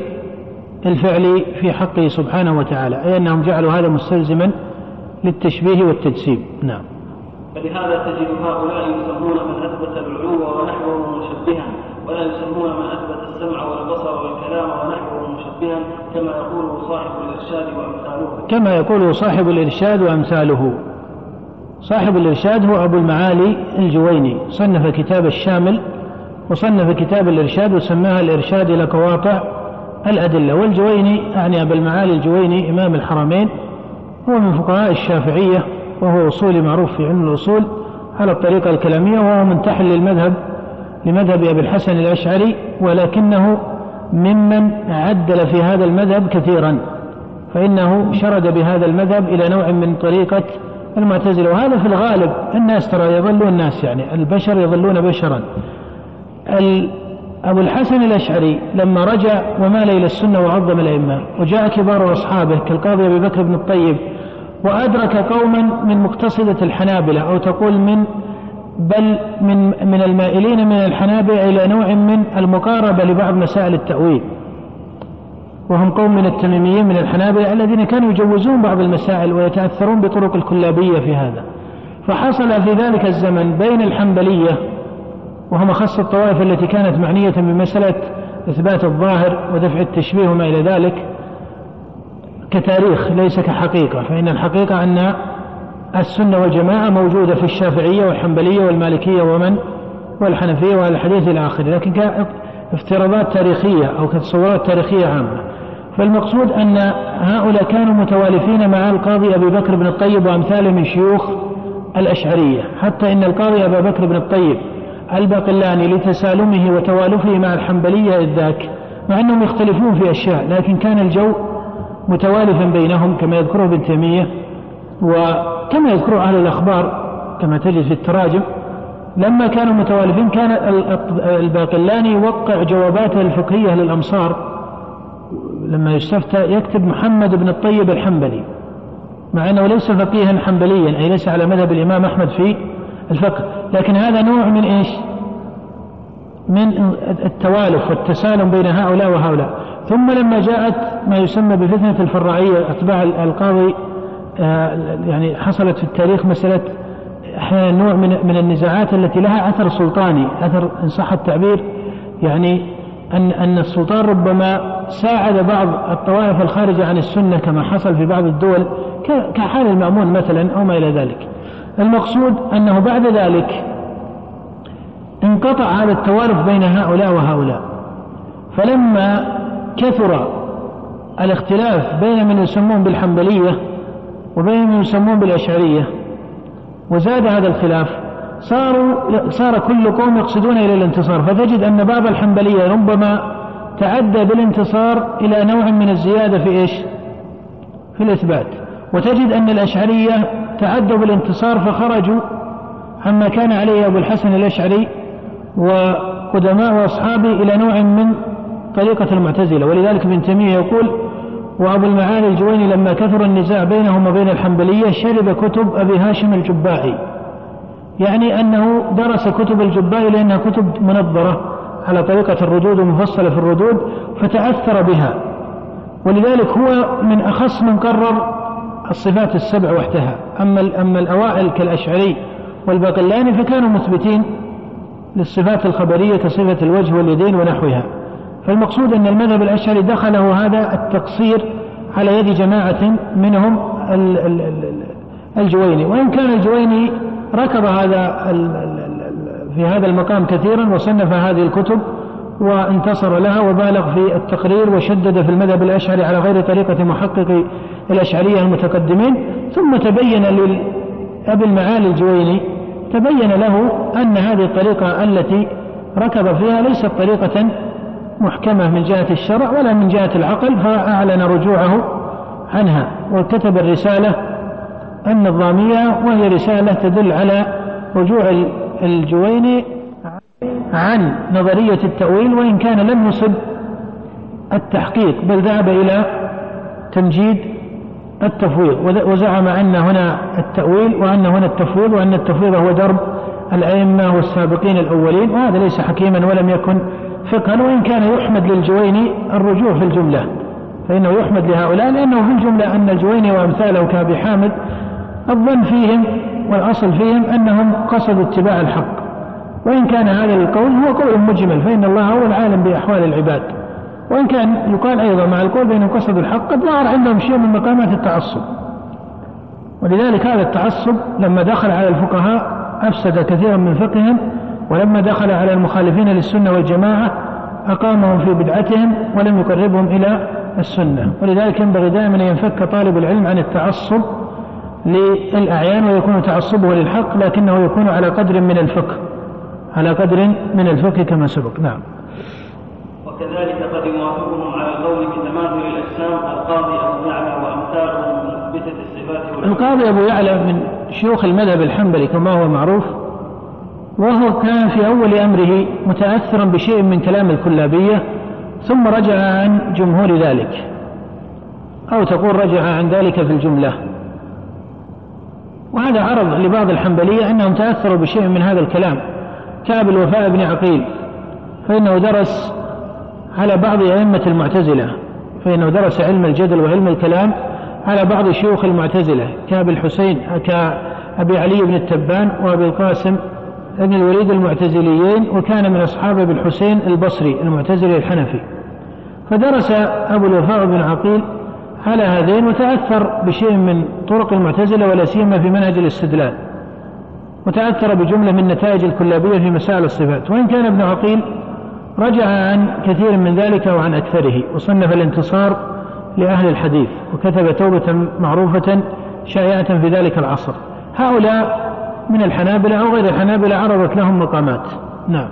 الفعل في حقه سبحانه وتعالى، أي أنهم جعلوا هذا مستلزما للتشبيه والتجسيم. نعم. فلهذا تجد هؤلاء يسمون من أثبت العلو ونحوه مشبها، ولا يسمون من أثبت السمع والبصر والكلام ونحوه مشبها، كما يقول صاحب الإرشاد وأمثاله. كما يقول صاحب الإرشاد وأمثاله. صاحب الإرشاد هو أبو المعالي الجويني، صنف كتاب الشامل وصنف كتاب الإرشاد وسماها الإرشاد إلى قواطع الأدلة. والجويني يعني أبو المعالي الجويني إمام الحرمين، هو من فقهاء الشافعية، وهو أصولي معروف في علم الأصول على الطريقة الكلامية، وهو منتحل للمذهب لمذهب أبي الحسن الأشعري، ولكنه ممن عدل في هذا المذهب كثيرا، فإنه شرد بهذا المذهب إلى نوع من طريقة المعتزلة. وهذا في الغالب الناس ترى يظلون الناس، يعني البشر يظلون بشرا. أبو الحسن الأشعري لما رجع ومال إلى السنة وعظم الأئمة، وجاء كبار أصحابه كالقاضي أبي بكر بن الطيب، وأدرك قوما من مقتصدة الحنابلة، أو تقول من بل من من المائلين من الحنابلة إلى نوع من المقاربة لبعض مسائل التأويل، وهم قوم من التميميين من الحنابلة الذين كانوا يجوزون بعض المسائل ويتأثرون بطرق الكلابية في هذا. فحصل في ذلك الزمن بين الحنبلية، وهم خاصة الطوائف التي كانت معنية بمسألة إثبات الظاهر ودفع التشبيه وما إلى ذلك، كتاريخ ليس كحقيقة، فإن الحقيقة أن السنة والجماعة موجودة في الشافعية والحنبلية والمالكية ومن والحنفية والحديث الآخر، لكن كافتراضات تاريخية أو كتصورات تاريخية عامة. فالمقصود أن هؤلاء كانوا متوالفين مع القاضي أبي بكر بن الطيب وأمثاله من شيوخ الأشعرية، حتى إن القاضي أبي بكر بن الطيب الباقلاني لتسالمه وتوالفه مع الحنبلية إذ ذاك، مع أنهم يختلفون في أشياء، لكن كان الجو متوالفا بينهم كما يذكره ابن تيمية، وكما يذكره أهل الأخبار كما تجد في التراجم. لما كانوا متوالفين كان الباقلاني يوقع جواباته الفقهية للأمصار، لما يستفتى يكتب محمد بن الطيب الحنبلي، مع أنه ليس فقيها حنبليا، أي ليس على مذهب الإمام أحمد في الفقه، لكن هذا نوع من إيش؟ من التوالف والتسالم بين هؤلاء وهؤلاء. ثم لما جاءت ما يسمى بفتنة الفراعية أتباع القاضي، يعني حصلت في التاريخ مسألة أحيانا نوع من من النزاعات التي لها أثر سلطاني، أثر إن صح التعبير، يعني أن أن السلطان ربما ساعد بعض الطوائف الخارجة عن السنة كما حصل في بعض الدول كحال المأمون مثلا أو ما إلى ذلك. المقصود أنه بعد ذلك انقطع هذا التوالف بين هؤلاء وهؤلاء، فلما كثر الاختلاف بين من يسمون بالحنبلية وبينهم يسمون بالأشعرية، وزاد هذا الخلاف، صاروا صار كل قوم يقصدون إلى الانتصار، فتجد أن بعض الحنبلية ربما تعدى بالانتصار إلى نوع من الزيادة في إيش؟ في الإثبات، وتجد أن الأشعرية تعدوا بالانتصار فخرجوا عما كان عليه أبو الحسن الأشعري وقدماء وأصحابه إلى نوع من طريقة المعتزلة. ولذلك ابن تيمية يقول: وأبو المعالي الجويني لما كثر النزاع بينهم وبين الحنبلية شرب كتب أبي هاشم الجبائي، يعني أنه درس كتب الجبائي لأنها كتب منظرة على طريقة الردود ومفصلة في الردود فتأثر بها، ولذلك هو من أخص من قرر الصفات السبع وحدها. أما أما الأوائل كالأشعري والباقلاني فكانوا مثبتين للصفات الخبرية كصفة الوجه واليدين ونحوها. فالمقصود أن المذهب الأشعري دخله هذا التقصير على يد جماعة منهم الجويني، وإن كان الجويني ركب هذا في هذا المقام كثيرا وصنف هذه الكتب وانتصر لها وبالغ في التقرير وشدد في المذهب الأشعري على غير طريقة محققي الأشعرية المتقدمين. ثم تبين لأبي المعالي الجويني تبين له أن هذه الطريقة التي ركب فيها ليست طريقة محكمة من جهة الشرع ولا من جهة العقل، فأعلن رجوعه عنها وكتب الرسالة النظامية، وهي رسالة تدل على رجوع الجويني عن نظرية التأويل، وإن كان لم يصب التحقيق بل ذهب إلى تمجيد التفويض، وزعم أن هنا التأويل وأن هنا التفويض، وأن التفويض هو درب الأئمة والسابقين الأولين، وهذا ليس حكيما ولم يكن فقها. وإن كان يحمد للجويني الرجوع في الجملة، فإنه يحمد لهؤلاء لأنه في الجملة أن الجويني وأمثاله كأبي حامد الظن فيهم والأصل فيهم أنهم قصدوا اتباع الحق، وإن كان هذا القول هو قول مجمل، فإن الله هو العالم بأحوال العباد. وإن كان يقال أيضا مع القول بأنهم قصدوا الحق قد ظهر عندهم شيء من مقامات التعصب، ولذلك هذا التعصب لما دخل على الفقهاء أفسد كثيرا من فقههم، ولما دخل على المخالفين للسنة والجماعة أقامهم في بدعتهم ولم يقربهم إلى السنة. ولذلك ينبغي دائما أن ينفك طالب العلم عن التعصب للأعيان ويكون تعصبه للحق، لكنه يكون على قدر من الفقه على قدر من الفقه كما سبق. نعم. وكذلك قد يوافقهم على القول بتماثل الأجسام القاضي أبو يعلى وأمثاله من مثبتة الصفات. القاضي أبو يعلى من شيوخ المذهب الحنبلي كما هو معروف، وهو كان في أول أمره متأثرا بشيء من كلام الكلابية، ثم رجع عن جمهور ذلك، أو تقول رجع عن ذلك في الجملة. وهذا عرض لبعض الحنبلية أنهم تأثروا بشيء من هذا الكلام، كأبي الوفاء بن عقيل، فإنه درس على بعض أئمة المعتزلة، فإنه درس علم الجدل وعلم الكلام على بعض شيوخ المعتزلة كأبي الحسين كأبي علي بن التبان وأبي القاسم ابن الوليد المعتزليين، وكان من أصحاب أبي الحسين البصري المعتزلي الحنفي. فدرس أبو الوفاء بن عقيل على هذين وتأثر بشيء من طرق المعتزلة ولا سيما في منهج الاستدلال، وتأثر بجملة من نتائج الكلابية في مسائل الصفات. وإن كان ابن عقيل رجع عن كثير من ذلك وعن أكثره، وصنف الانتصار لأهل الحديث، وكتب توبة معروفة شائعة في ذلك العصر. هؤلاء من الحنابلة أو غير الحنابلة عرضت لهم مقامات. نعم.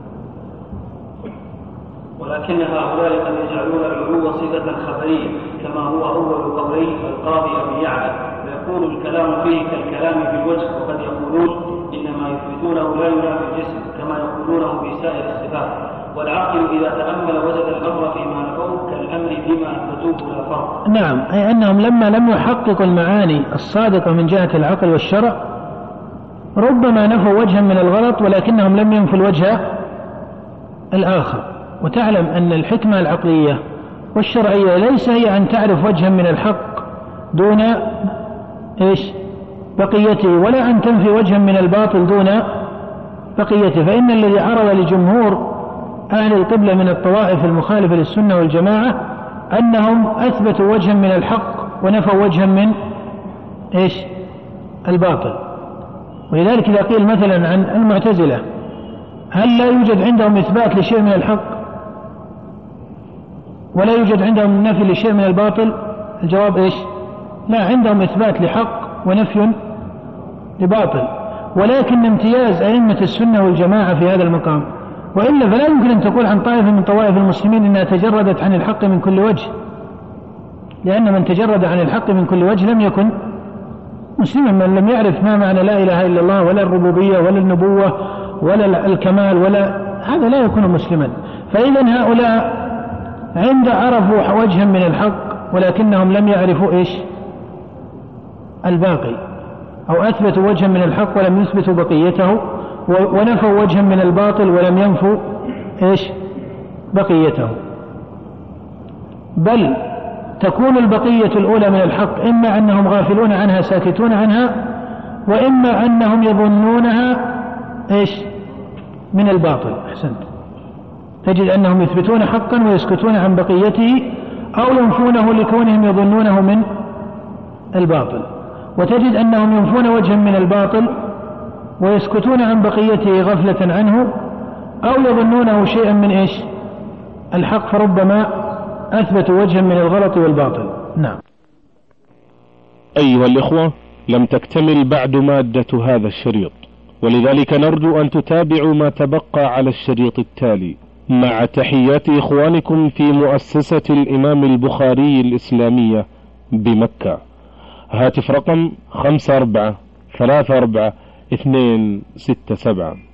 ولكن هؤلاء قد يجعلون العلو صفة خبرية كما هو أول قولي القاضي أبي يعلى، ويكون الكلام فيه كالكلام في الوجه، وقد يقولون إنما يثبتونه لا ينافي الجسم كما يقولونه في سائر الصفات. والعاقل إذا تأمل وجد الأمر فيما نفوه كالأمر فيما أثبتوه لا فرق. نعم، أي أنهم لما لم يحققوا المعاني الصادقة من جهة العقل والشرع ربما نفوا وجها من الغلط، ولكنهم لم ينفوا الوجه الآخر. وتعلم أن الحكمة العقلية والشرعية ليس هي أن تعرف وجها من الحق دون إيش بقيته، ولا أن تنفي وجها من الباطل دون بقيته. فإن الذي عرض لجمهور أهل القبلة من الطوائف المخالفة للسنة والجماعة أنهم أثبتوا وجها من الحق ونفوا وجها من إيش الباطل. ولذلك إذا قيل مثلا عن المعتزلة هل لا يوجد عندهم إثبات لشيء من الحق ولا يوجد عندهم نفي لشيء من الباطل؟ الجواب إيش؟ لا، عندهم إثبات لحق ونفي لباطل، ولكن امتياز أئمة السنة والجماعة في هذا المقام. وإلا فلا يمكن أن تقول عن طائفة من طوائف المسلمين إنها تجردت عن الحق من كل وجه، لأن من تجرد عن الحق من كل وجه لم يكن مسلما. من لم يعرف ما معنى لا إله إلا الله ولا الربوبية ولا النبوة ولا الكمال ولا هذا لا يكون مسلما. فإذا هؤلاء عند عرفوا وجها من الحق ولكنهم لم يعرفوا إيش الباقي، أو أثبتوا وجها من الحق ولم يثبتوا بقيته، ونفوا وجها من الباطل ولم ينفوا إيش بقيته. بل تكون البقية الأولى من الحق إما أنهم غافلون عنها ساكتون عنها، وإما أنهم يظنونها إيش من الباطل. أحسنت. تجد أنهم يثبتون حقا ويسكتون عن بقيته، أو ينفونه لكونهم يظنونه من الباطل، وتجد أنهم ينفون وجها من الباطل ويسكتون عن بقيته غفلة عنه، أو يظنونه شيئا من إيش الحق، فربما أثبتوا وجها من الغلط والباطل. نعم. أيها الإخوة، لم تكتمل بعد مادة هذا الشريط، ولذلك نرجو أن تتابعوا ما تبقى على الشريط التالي، مع تحيات إخوانكم في مؤسسة الإمام البخاري الإسلامية بمكة. هاتف رقم خمسة أربعة ثلاثة أربعة اثنين ستة سبعة.